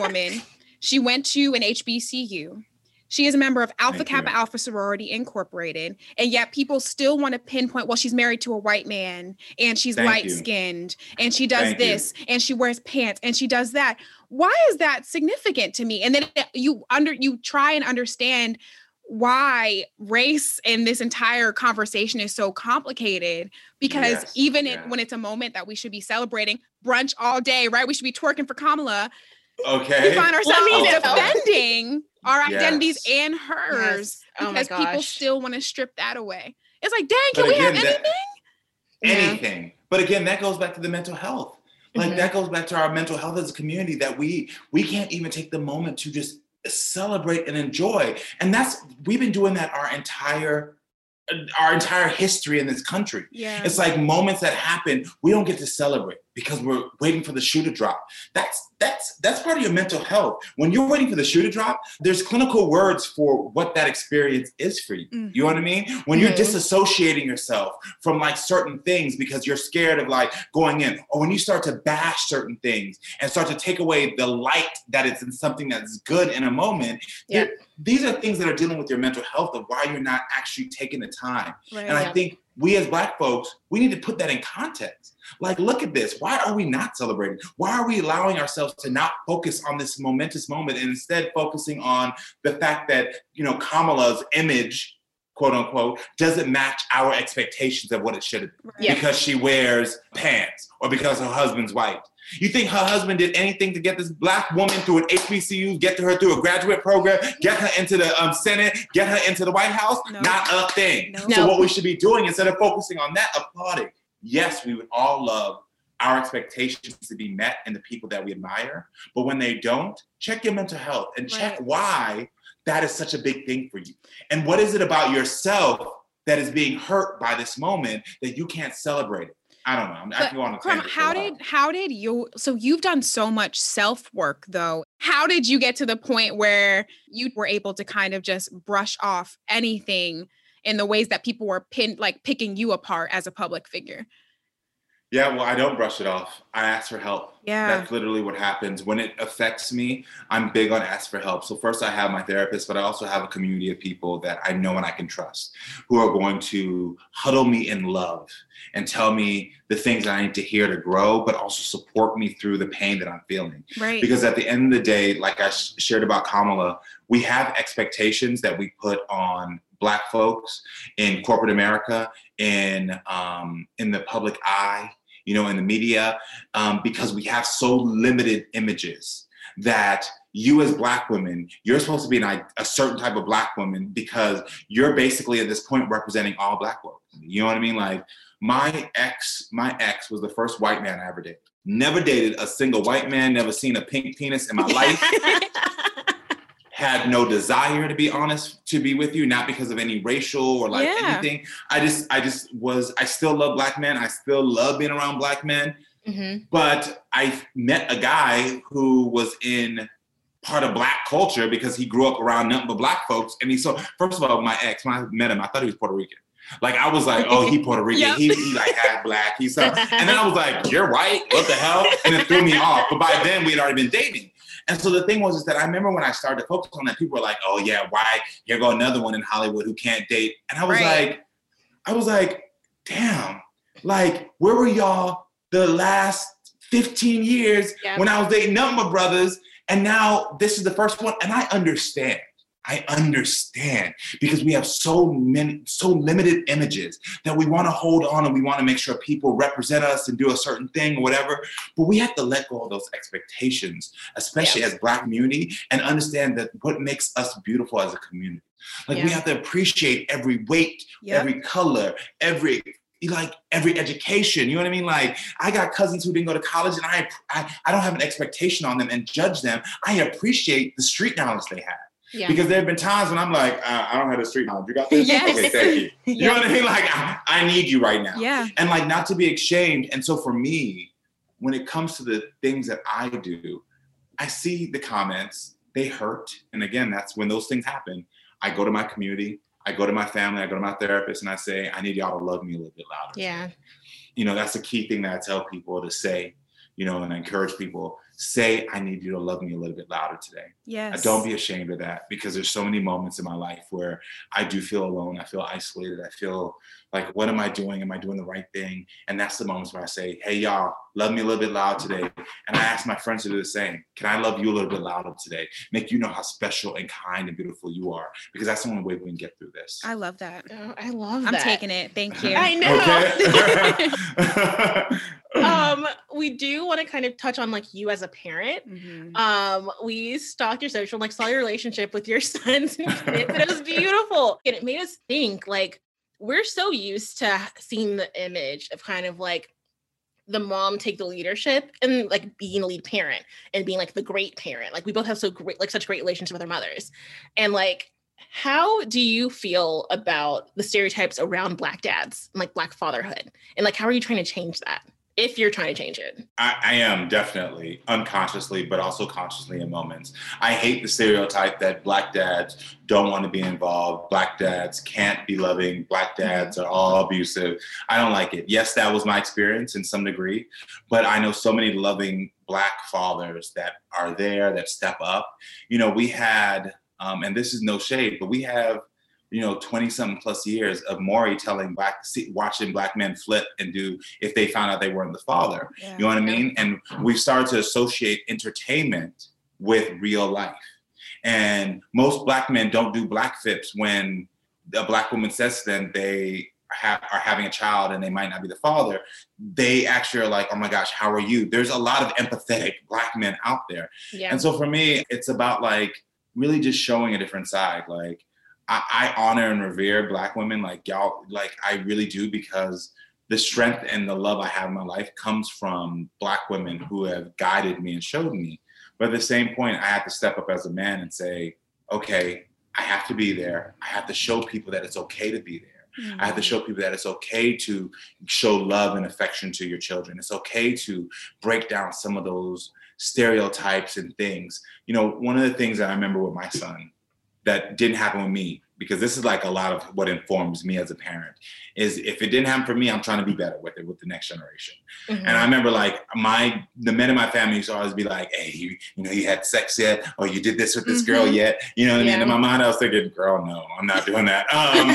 went to an HBCU. She is a member of Alpha Kappa Alpha Sorority Incorporated. And yet people still want to pinpoint, well, she's married to a white man and she's light-skinned and she does this and she wears pants and she does that. Why is that significant to me? And then you try and understand why race in this entire conversation is so complicated, because when it's a moment that we should be celebrating, brunch all day, right? We should be twerking for Kamala. Okay. We find ourselves defending our identities and hers because people still want to strip that away. It's like, dang, can we have anything? Anything. But again, that goes back to the mental health. Like that goes back to our mental health as a community, that we can't even take the moment to just celebrate and enjoy. And we've been doing that our entire history in this country. Yeah. It's like moments that happen, we don't get to celebrate because we're waiting for the shoe to drop. That's part of your mental health. When you're waiting for the shoe to drop, there's clinical words for what that experience is for you. You know what I mean? When you're disassociating yourself from like certain things because you're scared of like going in, or when you start to bash certain things and start to take away the light that is in something that's good in a moment. These are things that are dealing with your mental health of why you're not actually taking the time. Right. And I think we as Black folks, we need to put that in context. Like, look at this. Why are we not celebrating? Why are we allowing ourselves to not focus on this momentous moment and instead focusing on the fact that, you know, Kamala's image, quote unquote, doesn't match our expectations of what it should be because she wears pants or because her husband's white. You think her husband did anything to get this Black woman through an HBCU, get to her through a graduate program, get her into the Senate, get her into the White House? No. Not a thing. No. So what we should be doing, instead of focusing on that, applauding. Yes, we would all love our expectations to be met in the people that we admire. But when they don't, check your mental health and check why that is such a big thing for you. And what is it about yourself that is being hurt by this moment that you can't celebrate it? I don't know. I can go on a tangent. How did you, so you've done so much self-work though. How did you get to the point where you were able to kind of just brush off anything in the ways that people were picking you apart as a public figure? Yeah, well, I don't brush it off. I ask for help. Yeah. That's literally what happens. When it affects me, I'm big on ask for help. So first I have my therapist, but I also have a community of people that I know and I can trust who are going to huddle me in love and tell me the things that I need to hear to grow, but also support me through the pain that I'm feeling. Right. Because at the end of the day, like I shared about Kamala, we have expectations that we put on Black folks in corporate America, in the public eye, you know, in the media, because we have so limited images that you as Black women, you're supposed to be a certain type of Black woman because you're basically at this point representing all Black women. You know what I mean? Like my ex was the first white man I ever dated. Never dated a single white man, never seen a pink penis in my life. Had no desire, to be honest, to be with you, not because of any racial or anything. I still love Black men. I still love being around Black men. Mm-hmm. But I met a guy who was in part of Black culture because he grew up around nothing but Black folks. And first of all, my ex, when I met him, I thought he was Puerto Rican. Like, I was like, oh, he Puerto Rican. Yep. He like half Black. And then I was like, you're white? What the hell? And it threw me off. But by then we had already been dating. And so the thing was that I remember when I started to focus on that, people were like, oh yeah, why? Here go another one in Hollywood who can't date. And I was like, damn, like, where were y'all the last 15 years when I was dating nothing but brothers? And now this is the first one. And I understand because we have so limited images that we want to hold on and we want to make sure people represent us and do a certain thing or whatever. But we have to let go of those expectations, especially as Black community, and understand that what makes us beautiful as a community. Like we have to appreciate every weight, every color, every education, you know what I mean? Like, I got cousins who didn't go to college and I don't have an expectation on them and judge them. I appreciate the street knowledge they have. Yeah. Because there have been times when I'm like, I don't have the street knowledge. You got this? Yes. Okay, thank you. You know what I mean? Like, I need you right now. Yeah. And like, not to be ashamed. And so for me, when it comes to the things that I do, I see the comments, they hurt. And again, that's when those things happen. I go to my community, I go to my family, I go to my therapist, and I say, I need y'all to love me a little bit louder. Yeah. You know, that's the key thing that I tell people to say, you know, and I encourage people, say, I need you to love me a little bit louder today. Yes. Don't be ashamed of that, because there's so many moments in my life where I do feel alone. I feel isolated. I feel like, what am I doing? Am I doing the right thing? And that's the moments where I say, hey, y'all, love me a little bit loud today. And I ask my friends to do the same. Can I love you a little bit louder today? Make you know how special and kind and beautiful you are, because that's the only way we can get through this. I love that. Oh, I love that. I'm taking it. Thank you. I know. Okay. We do want to kind of touch on like you as a parent. Mm-hmm. We stalked your social, like saw your relationship with your sons and kids, and it was beautiful. And it made us think, like, we're so used to seeing the image of kind of like the mom take the leadership and like being a lead parent and being like the great parent. Like, we both have such great relationships with our mothers. And like, how do you feel about the stereotypes around Black dads and like Black fatherhood? And like, how are you trying to change that, if you're trying to change it? I am definitely, unconsciously, but also consciously in moments. I hate the stereotype that Black dads don't want to be involved. Black dads can't be loving. Black dads are all abusive. I don't like it. Yes, that was my experience in some degree, but I know so many loving Black fathers that are there, that step up. You know, we had, and this is no shade, but we have, you know, 20-something plus years of Maury watching Black men flip and do if they found out they weren't the father. Yeah. You know what I mean? And we've started to associate entertainment with real life. And most Black men don't do Black flips when a Black woman says to them they are having a child and they might not be the father. They actually are like, oh my gosh, how are you? There's a lot of empathetic Black men out there. Yeah. And so for me, it's about like really just showing a different side. Like, I honor and revere Black women, like y'all, like I really do, because the strength and the love I have in my life comes from Black women who have guided me and showed me. But at the same point, I have to step up as a man and say, okay, I have to be there. I have to show people that it's okay to be there. Mm-hmm. I have to show people that it's okay to show love and affection to your children. It's okay to break down some of those stereotypes and things. You know, one of the things that I remember with my son that didn't happen with me, because this is like a lot of what informs me as a parent, is if it didn't happen for me, I'm trying to be better with it with the next generation. Mm-hmm. And I remember like the men in my family used to always be like, hey, you had sex yet? Or you did this with this girl yet? You know what I mean? In my mind, I was thinking, girl, no, I'm not doing that.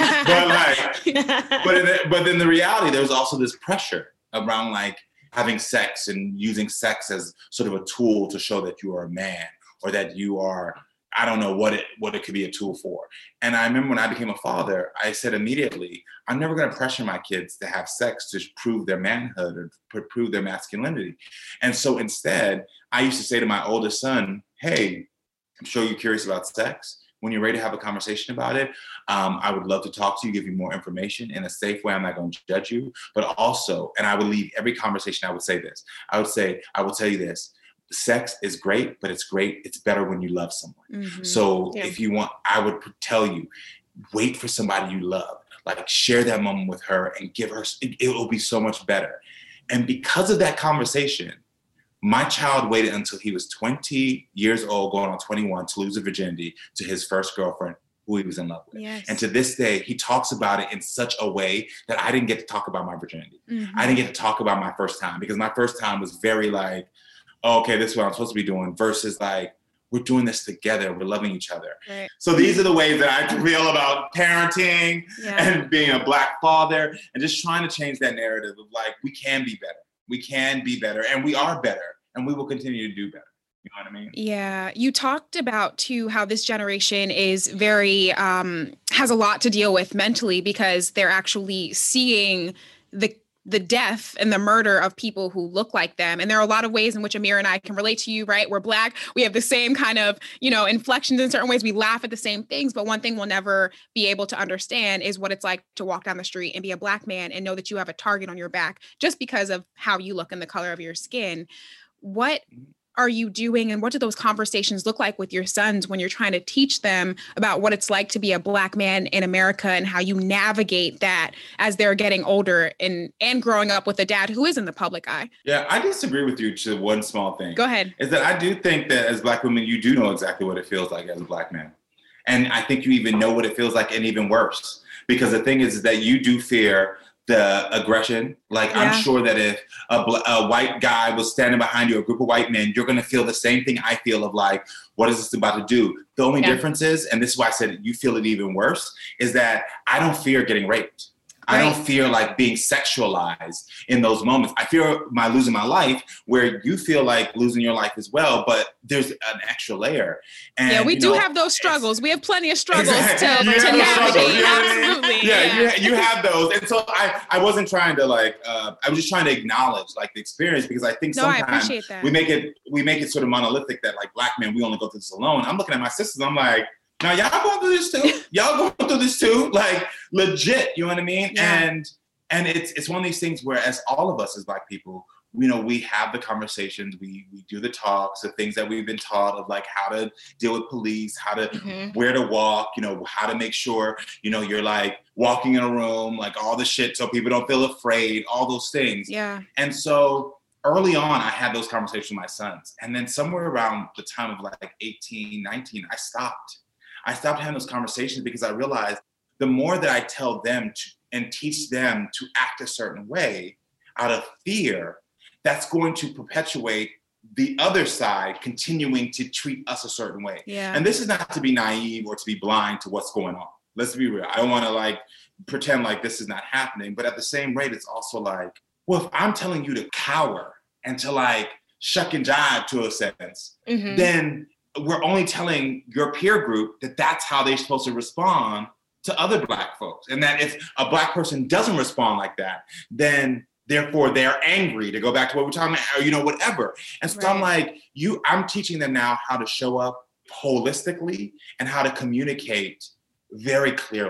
But then the reality, there was also this pressure around like having sex and using sex as sort of a tool to show that you are a man or that you are, I don't know what it could be a tool for. And I remember when I became a father, I said immediately, I'm never going to pressure my kids to have sex to prove their manhood or prove their masculinity. And so instead, I used to say to my oldest son, hey, I'm sure you're curious about sex. When you're ready to have a conversation about it, I would love to talk to you, give you more information in a safe way. I'm not going to judge you, but also, and I would leave every conversation, I would say this. I would say, I will tell you this. Sex is great, but it's better when you love someone. Mm-hmm. So if you want, I would tell you, wait for somebody you love, like share that moment with her and give her, it will be so much better. And because of that conversation, my child waited until he was 20 years old, going on 21, to lose a virginity to his first girlfriend who he was in love with. Yes. And to this day, he talks about it in such a way that I didn't get to talk about my virginity. Mm-hmm. I didn't get to talk about my first time, because my first time was very like, oh, okay, this is what I'm supposed to be doing, versus like, we're doing this together, we're loving each other. Right. So these are the ways that I feel about parenting and being a Black father, and just trying to change that narrative of like, we can be better. We can be better, and we are better, and we will continue to do better. You know what I mean? Yeah. You talked about too how this generation is very, has a lot to deal with mentally, because they're actually seeing the death and the murder of people who look like them. And there are a lot of ways in which Amir and I can relate to you, right? We're Black. We have the same kind of, inflections in certain ways. We laugh at the same things, but one thing we'll never be able to understand is what it's like to walk down the street and be a Black man and know that you have a target on your back just because of how you look and the color of your skin. What are you doing, and what do those conversations look like with your sons when you're trying to teach them about what it's like to be a Black man in America and how you navigate that as they're getting older and growing up with a dad who is in the public eye? Yeah, I disagree with you to one small thing. Go ahead. Is that I do think that as Black women, you do know exactly what it feels like as a Black man. And I think you even know what it feels like, and even worse. Because the thing is that you do fear the aggression. Like, I'm sure that if a white guy was standing behind you, a group of white men, you're going to feel the same thing I feel of like, what is this about to do? The only difference is, and this is why I said you feel it even worse, is that I don't fear getting raped. I don't fear like being sexualized in those moments. I fear losing my life, where you feel like losing your life as well, but there's an extra layer. And we do have those struggles. We have plenty of struggles to navigate. Absolutely. Yeah, you have those. And so I wasn't trying to like, I was just trying to acknowledge like the experience, because I think sometimes we make it sort of monolithic that like Black men, we only go through this alone. I'm looking at my sisters, I'm like, now y'all going through this too. Y'all going through this too. Like legit, you know what I mean? Yeah. And it's one of these things where, as all of us as Black people, we have the conversations, we do the talks, the things that we've been taught of like how to deal with police, how to where to walk, how to make sure, you're like walking in a room, like all the shit so people don't feel afraid, all those things. Yeah. And so early on, I had those conversations with my sons. And then somewhere around the time of like 18, 19, I stopped having those conversations, because I realized the more that I tell them and teach them to act a certain way out of fear, that's going to perpetuate the other side continuing to treat us a certain way. Yeah. And this is not to be naive or to be blind to what's going on. Let's be real. I don't want to like pretend like this is not happening, but at the same rate, it's also like, well, if I'm telling you to cower and to like shuck and jive to a sense, then we're only telling your peer group that that's how they're supposed to respond to other Black folks. And that if a Black person doesn't respond like that, then therefore they're angry, to go back to what we're talking about, or, whatever. And so I'm like, I'm teaching them now how to show up holistically and how to communicate very clearly.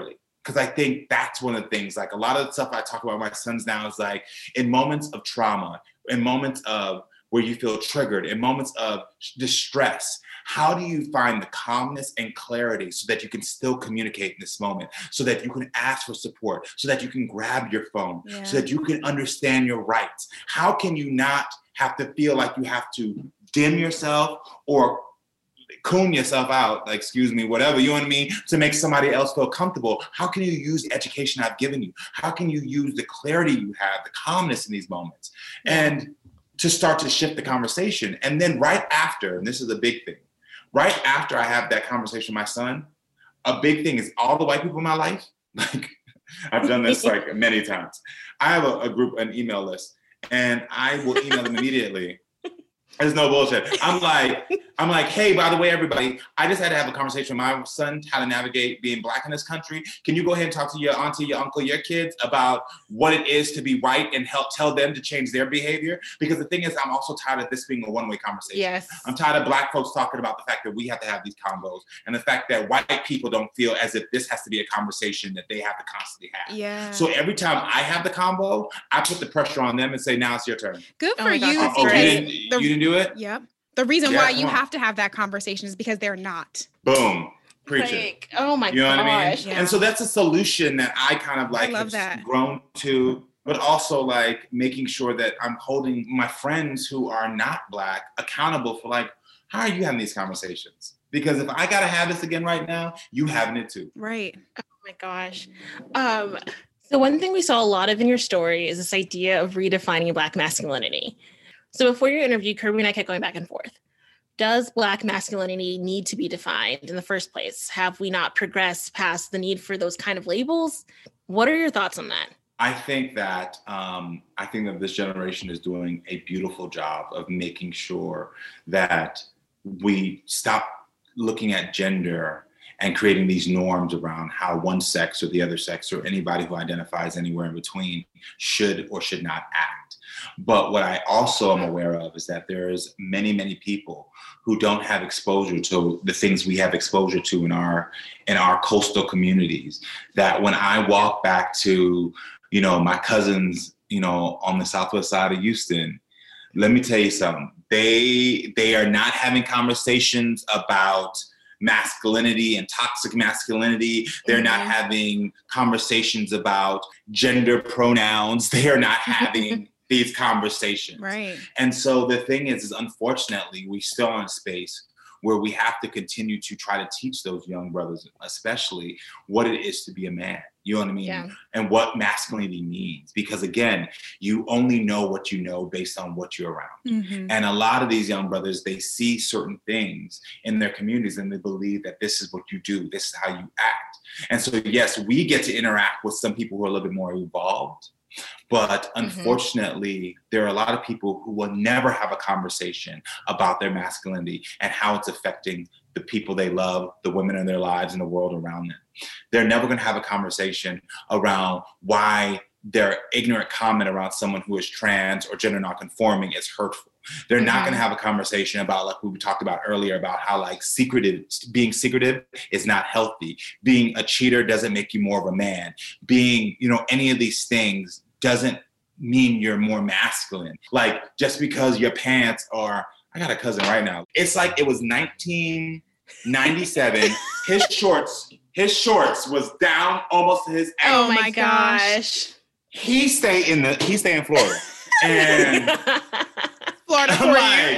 Because I think that's one of the things, like a lot of the stuff I talk about with my sons now is like in moments of trauma, in moments of where you feel triggered, in moments of distress, how do you find the calmness and clarity so that you can still communicate in this moment, so that you can ask for support, so that you can grab your phone, so that you can understand your rights? How can you not have to feel like you have to dim yourself or coon yourself out, like, excuse me, whatever, you know what I mean, to make somebody else feel comfortable? How can you use the education I've given you? How can you use the clarity you have, the calmness in these moments? And to start to shift the conversation. And then right after, and this is a big thing, right after I have that conversation with my son, a big thing is all the white people in my life, like I've done this like many times. I have a group, an email list, and I will email them immediately. There's no bullshit. I'm like, hey, by the way, everybody, I just had to have a conversation with my son, how to navigate being Black in this country. Can you go ahead and talk to your auntie, your uncle, your kids about what it is to be white and help tell them to change their behavior? Because the thing is, I'm also tired of this being a one-way conversation. Yes. I'm tired of Black folks talking about the fact that we have to have these combos and the fact that white people don't feel as if this has to be a conversation that they have to constantly have. Yeah. So every time I have the combo, I put the pressure on them and say, now it's your turn. Good Oh for my gosh, you. that's Oh, great. you didn't do it? Yep. The reason Yeah, why come you on. have to have that conversation is because they're not. Boom. Preach it. Like, oh my You know what I mean? gosh. Yeah. And so that's a solution that I kind of like love have that. grown to, but also like making sure that I'm holding my friends who are not Black accountable for like, how are you having these conversations? Because if I gotta have this again right now, you having it too. Right. Oh my gosh. So one thing we saw a lot of in your story is this idea of redefining Black masculinity. So before your interview, Kirby and I kept going back and forth. Does Black masculinity need to be defined in the first place? Have we not progressed past the need for those kind of labels? What are your thoughts on that? I think that this generation is doing a beautiful job of making sure that we stop looking at gender and creating these norms around how one sex or the other sex or anybody who identifies anywhere in between should or should not act. But what I also am aware of is that there's many, many people who don't have exposure to the things we have exposure to in our coastal communities. That when I walk back to, my cousins, on the southwest side of Houston, let me tell you something. They are not having conversations about masculinity and toxic masculinity. They're not having conversations about gender pronouns. They are not having these conversations. Right. And so the thing is unfortunately, we still are in a space where we have to continue to try to teach those young brothers, especially, what it is to be a man. You know what I mean? Yeah. And what masculinity means. Because again, you only know what you know based on what you're around. Mm-hmm. And a lot of these young brothers, they see certain things in their communities and they believe that this is what you do, this is how you act. And so, yes, we get to interact with some people who are a little bit more evolved. But unfortunately, there are a lot of people who will never have a conversation about their masculinity and how it's affecting the people they love, the women in their lives, and the world around them. They're never going to have a conversation around why their ignorant comment around someone who is trans or gender nonconforming is hurtful. They're not going to have a conversation about, like we talked about earlier, about how like being secretive is not healthy. Being a cheater doesn't make you more of a man. Being, any of these things doesn't mean you're more masculine. Like just because your pants are, I got a cousin right now. It's like it was 1997. His shorts was down almost to his ankle. Oh my gosh. He stay in Florida. And Florida for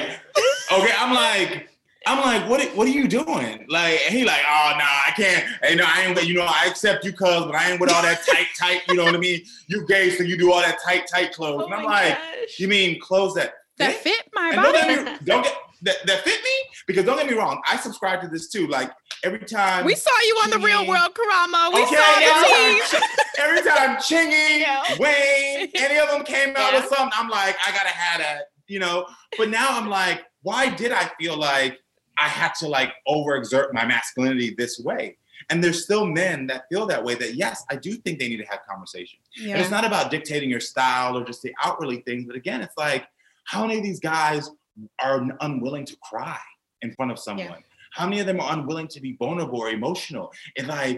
I'm like, what are you doing? Like, and he like, oh no, I can't. Hey, no, I ain't with, I accept you, cuz, but I ain't with all that tight, you know what I mean? You gay, so you do all that tight clothes. Oh and I'm my like, gosh. you mean clothes that fit my and body. that fit me? Because don't get me wrong, I subscribe to this too. Like every time We saw you on The Real World, Karamo. We Okay, saw the team. every time Chingy, Yeah. Wayne, any of them came out with Yeah. something, I'm like, I gotta have that, But now I'm like, why did I feel like I had to like overexert my masculinity this way? And there's still men that feel that way, that yes, I do think they need to have conversations. Yeah. And it's not about dictating your style or just the outwardly things, but again, it's like, how many of these guys are unwilling to cry in front of someone? Yeah. How many of them are unwilling to be vulnerable or emotional? And like,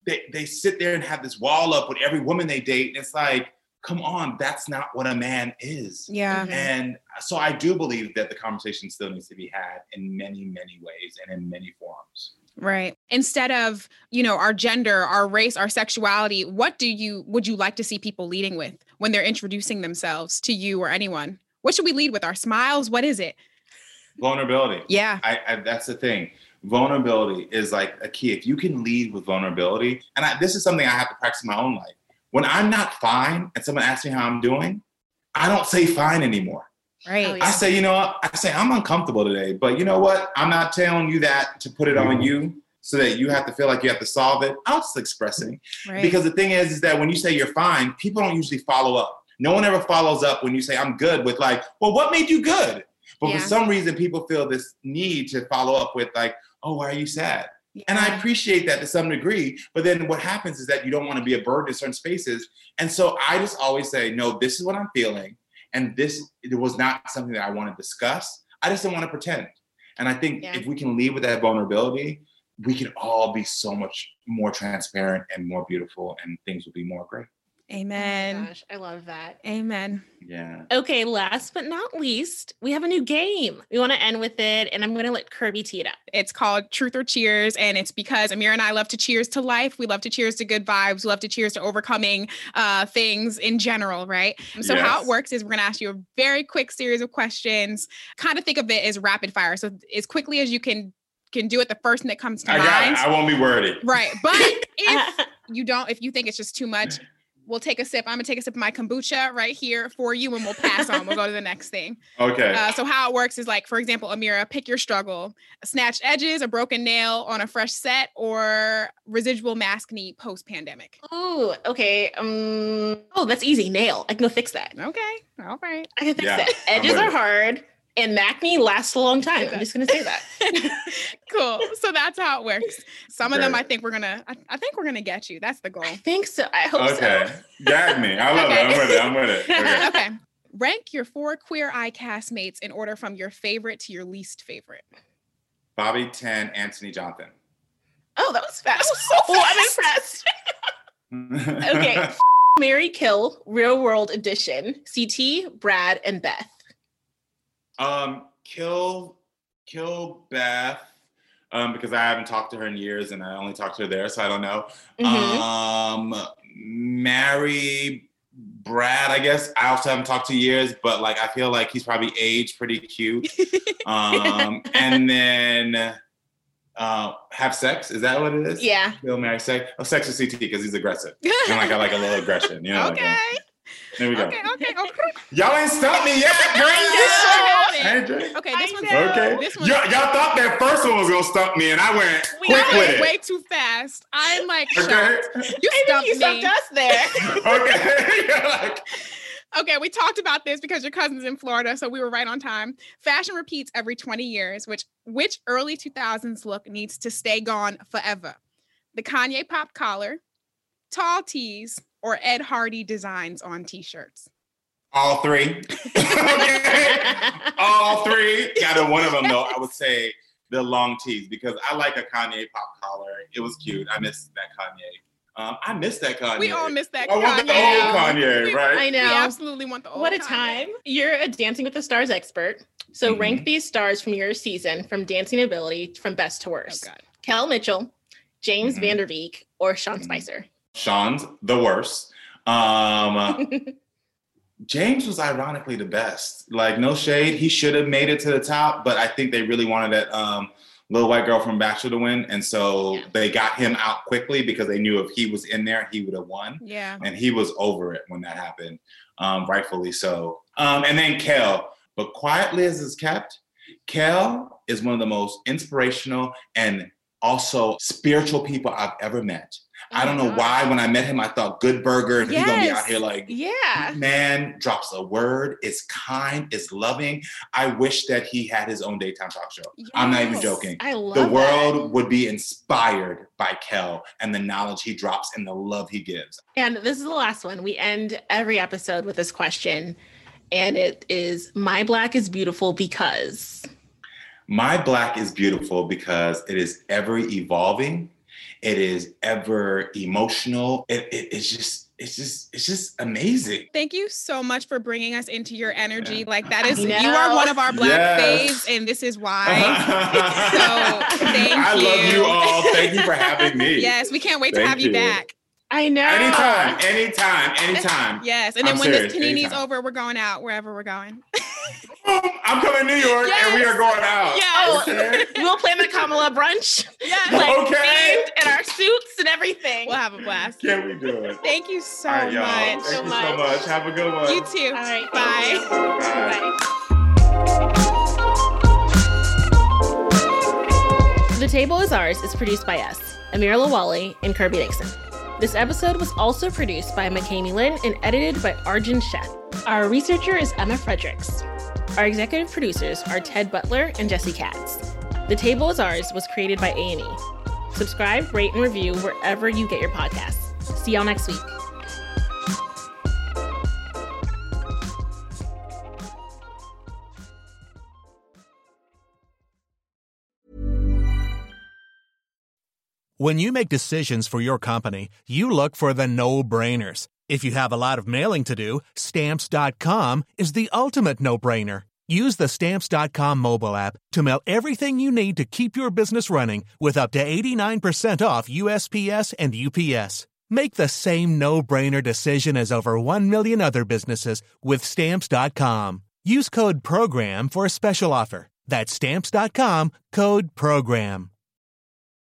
they sit there and have this wall up with every woman they date. And it's like, come on, that's not what a man is. Yeah. And so I do believe that the conversation still needs to be had in many, many ways and in many forms. Right. Instead of, our gender, our race, our sexuality, what would you like to see people leading with when they're introducing themselves to you or anyone? What should we lead with? Our smiles? What is it? Vulnerability. Yeah. That's the thing. Vulnerability is like a key. If you can lead with vulnerability, and this is something I have to practice in my own life. When I'm not fine and someone asks me how I'm doing, I don't say fine anymore. Right. Oh, yeah. I say, I'm uncomfortable today, but you know what? I'm not telling you that to put it on you so that you have to feel like you have to solve it. I'm just expressing. Right. Because the thing is that when you say you're fine, people don't usually follow up. No one ever follows up when you say I'm good with like, well, what made you good? But for some reason, people feel this need to follow up with like, oh, why are you sad? Yeah. And I appreciate that to some degree. But then what happens is that you don't want to be a burden in certain spaces. And so I just always say, no, this is what I'm feeling. And it was not something that I want to discuss. I just didn't want to pretend. And I think if we can lead with that vulnerability, we can all be so much more transparent and more beautiful, and things will be more great. Amen. Oh my gosh, I love that. Amen. Yeah. Okay, last but not least, we have a new game. We want to end with it, and I'm going to let Kirby tee it up. It's called Truth or Cheers, and it's because Amira and I love to cheers to life. We love to cheers to good vibes. We love to cheers to overcoming things in general, right? So how it works is we're going to ask you a very quick series of questions. Kind of think of it as rapid fire. So as quickly as you can do it, the first thing that comes to mind. I won't be wordy. Right. But if you think it's just too much, we'll take a sip. I'm going to take a sip of my kombucha right here for you, and we'll pass on. We'll go to the next thing. Okay. So how it works is like, for example, Amira, pick your struggle. Snatched edges, a broken nail on a fresh set, or residual mask need post-pandemic. Oh, okay. That's easy. Nail. I can go fix that. Okay. All right. I can fix that. Edges are hard, and acne lasts a long time. I'm just going to say that. Cool. So that's how it works. Some of them, I think we're going to get you. That's the goal. I think so. I hope so. Okay. Gag me. I love it. I'm with it. Okay. Okay. Rank your 4 Queer Eye castmates in order from your favorite to your least favorite. Bobby, 10, Anthony, Jonathan. Oh, that was fast. I'm impressed. Okay. Marry, Kill, Real World Edition. CT, Brad, and Beth. Kill Beth, because I haven't talked to her in years and I only talked to her there, so I don't know. Marry Brad, I guess. I also haven't talked to years, but like I feel like he's probably aged pretty cute. And then have sex. Is that what it is? Yeah. Kill, marry, sex. Oh, sex with CT because he's aggressive. And like I like a little aggression. Okay. There we go. Okay. Y'all ain't stumped me yet, Okay, this one's okay. Y'all thought that first one was gonna stump me, and I went quick with it. Way too fast. I'm like shocked. Okay. You stumped us there. Okay. Okay, we talked about this because your cousin's in Florida, so we were right on time. Fashion repeats every 20 years. Which early 2000s look needs to stay gone forever? The Kanye pop collar, tall tees, or Ed Hardy designs on t-shirts? All three. Okay. All three. Got one of them though. I would say the long tees because I like a Kanye pop collar. It was cute. I missed that Kanye. I missed that Kanye. We all missed that Kanye. I want the old Kanye, right? I know. We absolutely want the old What a Kanye. time. You're a Dancing with the Stars expert. So rank these stars from your season from dancing ability from best to worst. Oh, God. Kel Mitchell, James Vanderbeek, or Sean Spicer. Sean's the worst. James was ironically the best. Like, no shade. He should have made it to the top, but I think they really wanted that little white girl from Bachelor to win. And so they got him out quickly because they knew if he was in there, he would have won. Yeah. And he was over it when that happened, rightfully so. And then Kel. But quietly as is kept, Kel is one of the most inspirational and also spiritual people I've ever met. I don't know why when I met him, I thought good burger and he's gonna be out here like, man drops a word, is kind, is loving. I wish that he had his own daytime talk show. Yes. I'm not even joking. I love the world would be inspired by Kel and the knowledge he drops and the love he gives. And this is the last one. We end every episode with this question. And it is, my black is beautiful because... My black is beautiful because it is ever evolving. It is ever emotional. It's just amazing. Thank you so much for bringing us into your energy. Like that is, I know. you are one of our Black Yes. faves, and this is why. So thank you. I love you all. Thank you for having me. Yes, we can't wait to Thank have you you. back. I know. Anytime. Yes, and then I'm when serious, this panini's anytime. over, we're going out wherever we're going. I'm coming to New York and we are going out. Yes. Okay. We'll plan the Kamala brunch. Yes. Like, Okay. themed in our suits and everything. We'll have a blast. Can we do it? Thank you so All right, y'all. much. Thank you so much. Have a good one. You too. All right. Bye. Bye. The Table Is Ours is produced by us, Amira Lawali and Kirby Dixon. This episode was also produced by McKamey Lynn and edited by Arjun Shet. Our researcher is Emma Fredericks. Our executive producers are Ted Butler and Jesse Katz. The Table Is Ours was created by A&E. Subscribe, rate, and review wherever you get your podcasts. See y'all next week. When you make decisions for your company, you look for the no-brainers. If you have a lot of mailing to do, Stamps.com is the ultimate no-brainer. Use the Stamps.com mobile app to mail everything you need to keep your business running with up to 89% off USPS and UPS. Make the same no-brainer decision as over 1 million other businesses with Stamps.com. Use code PROGRAM for a special offer. That's Stamps.com, code PROGRAM.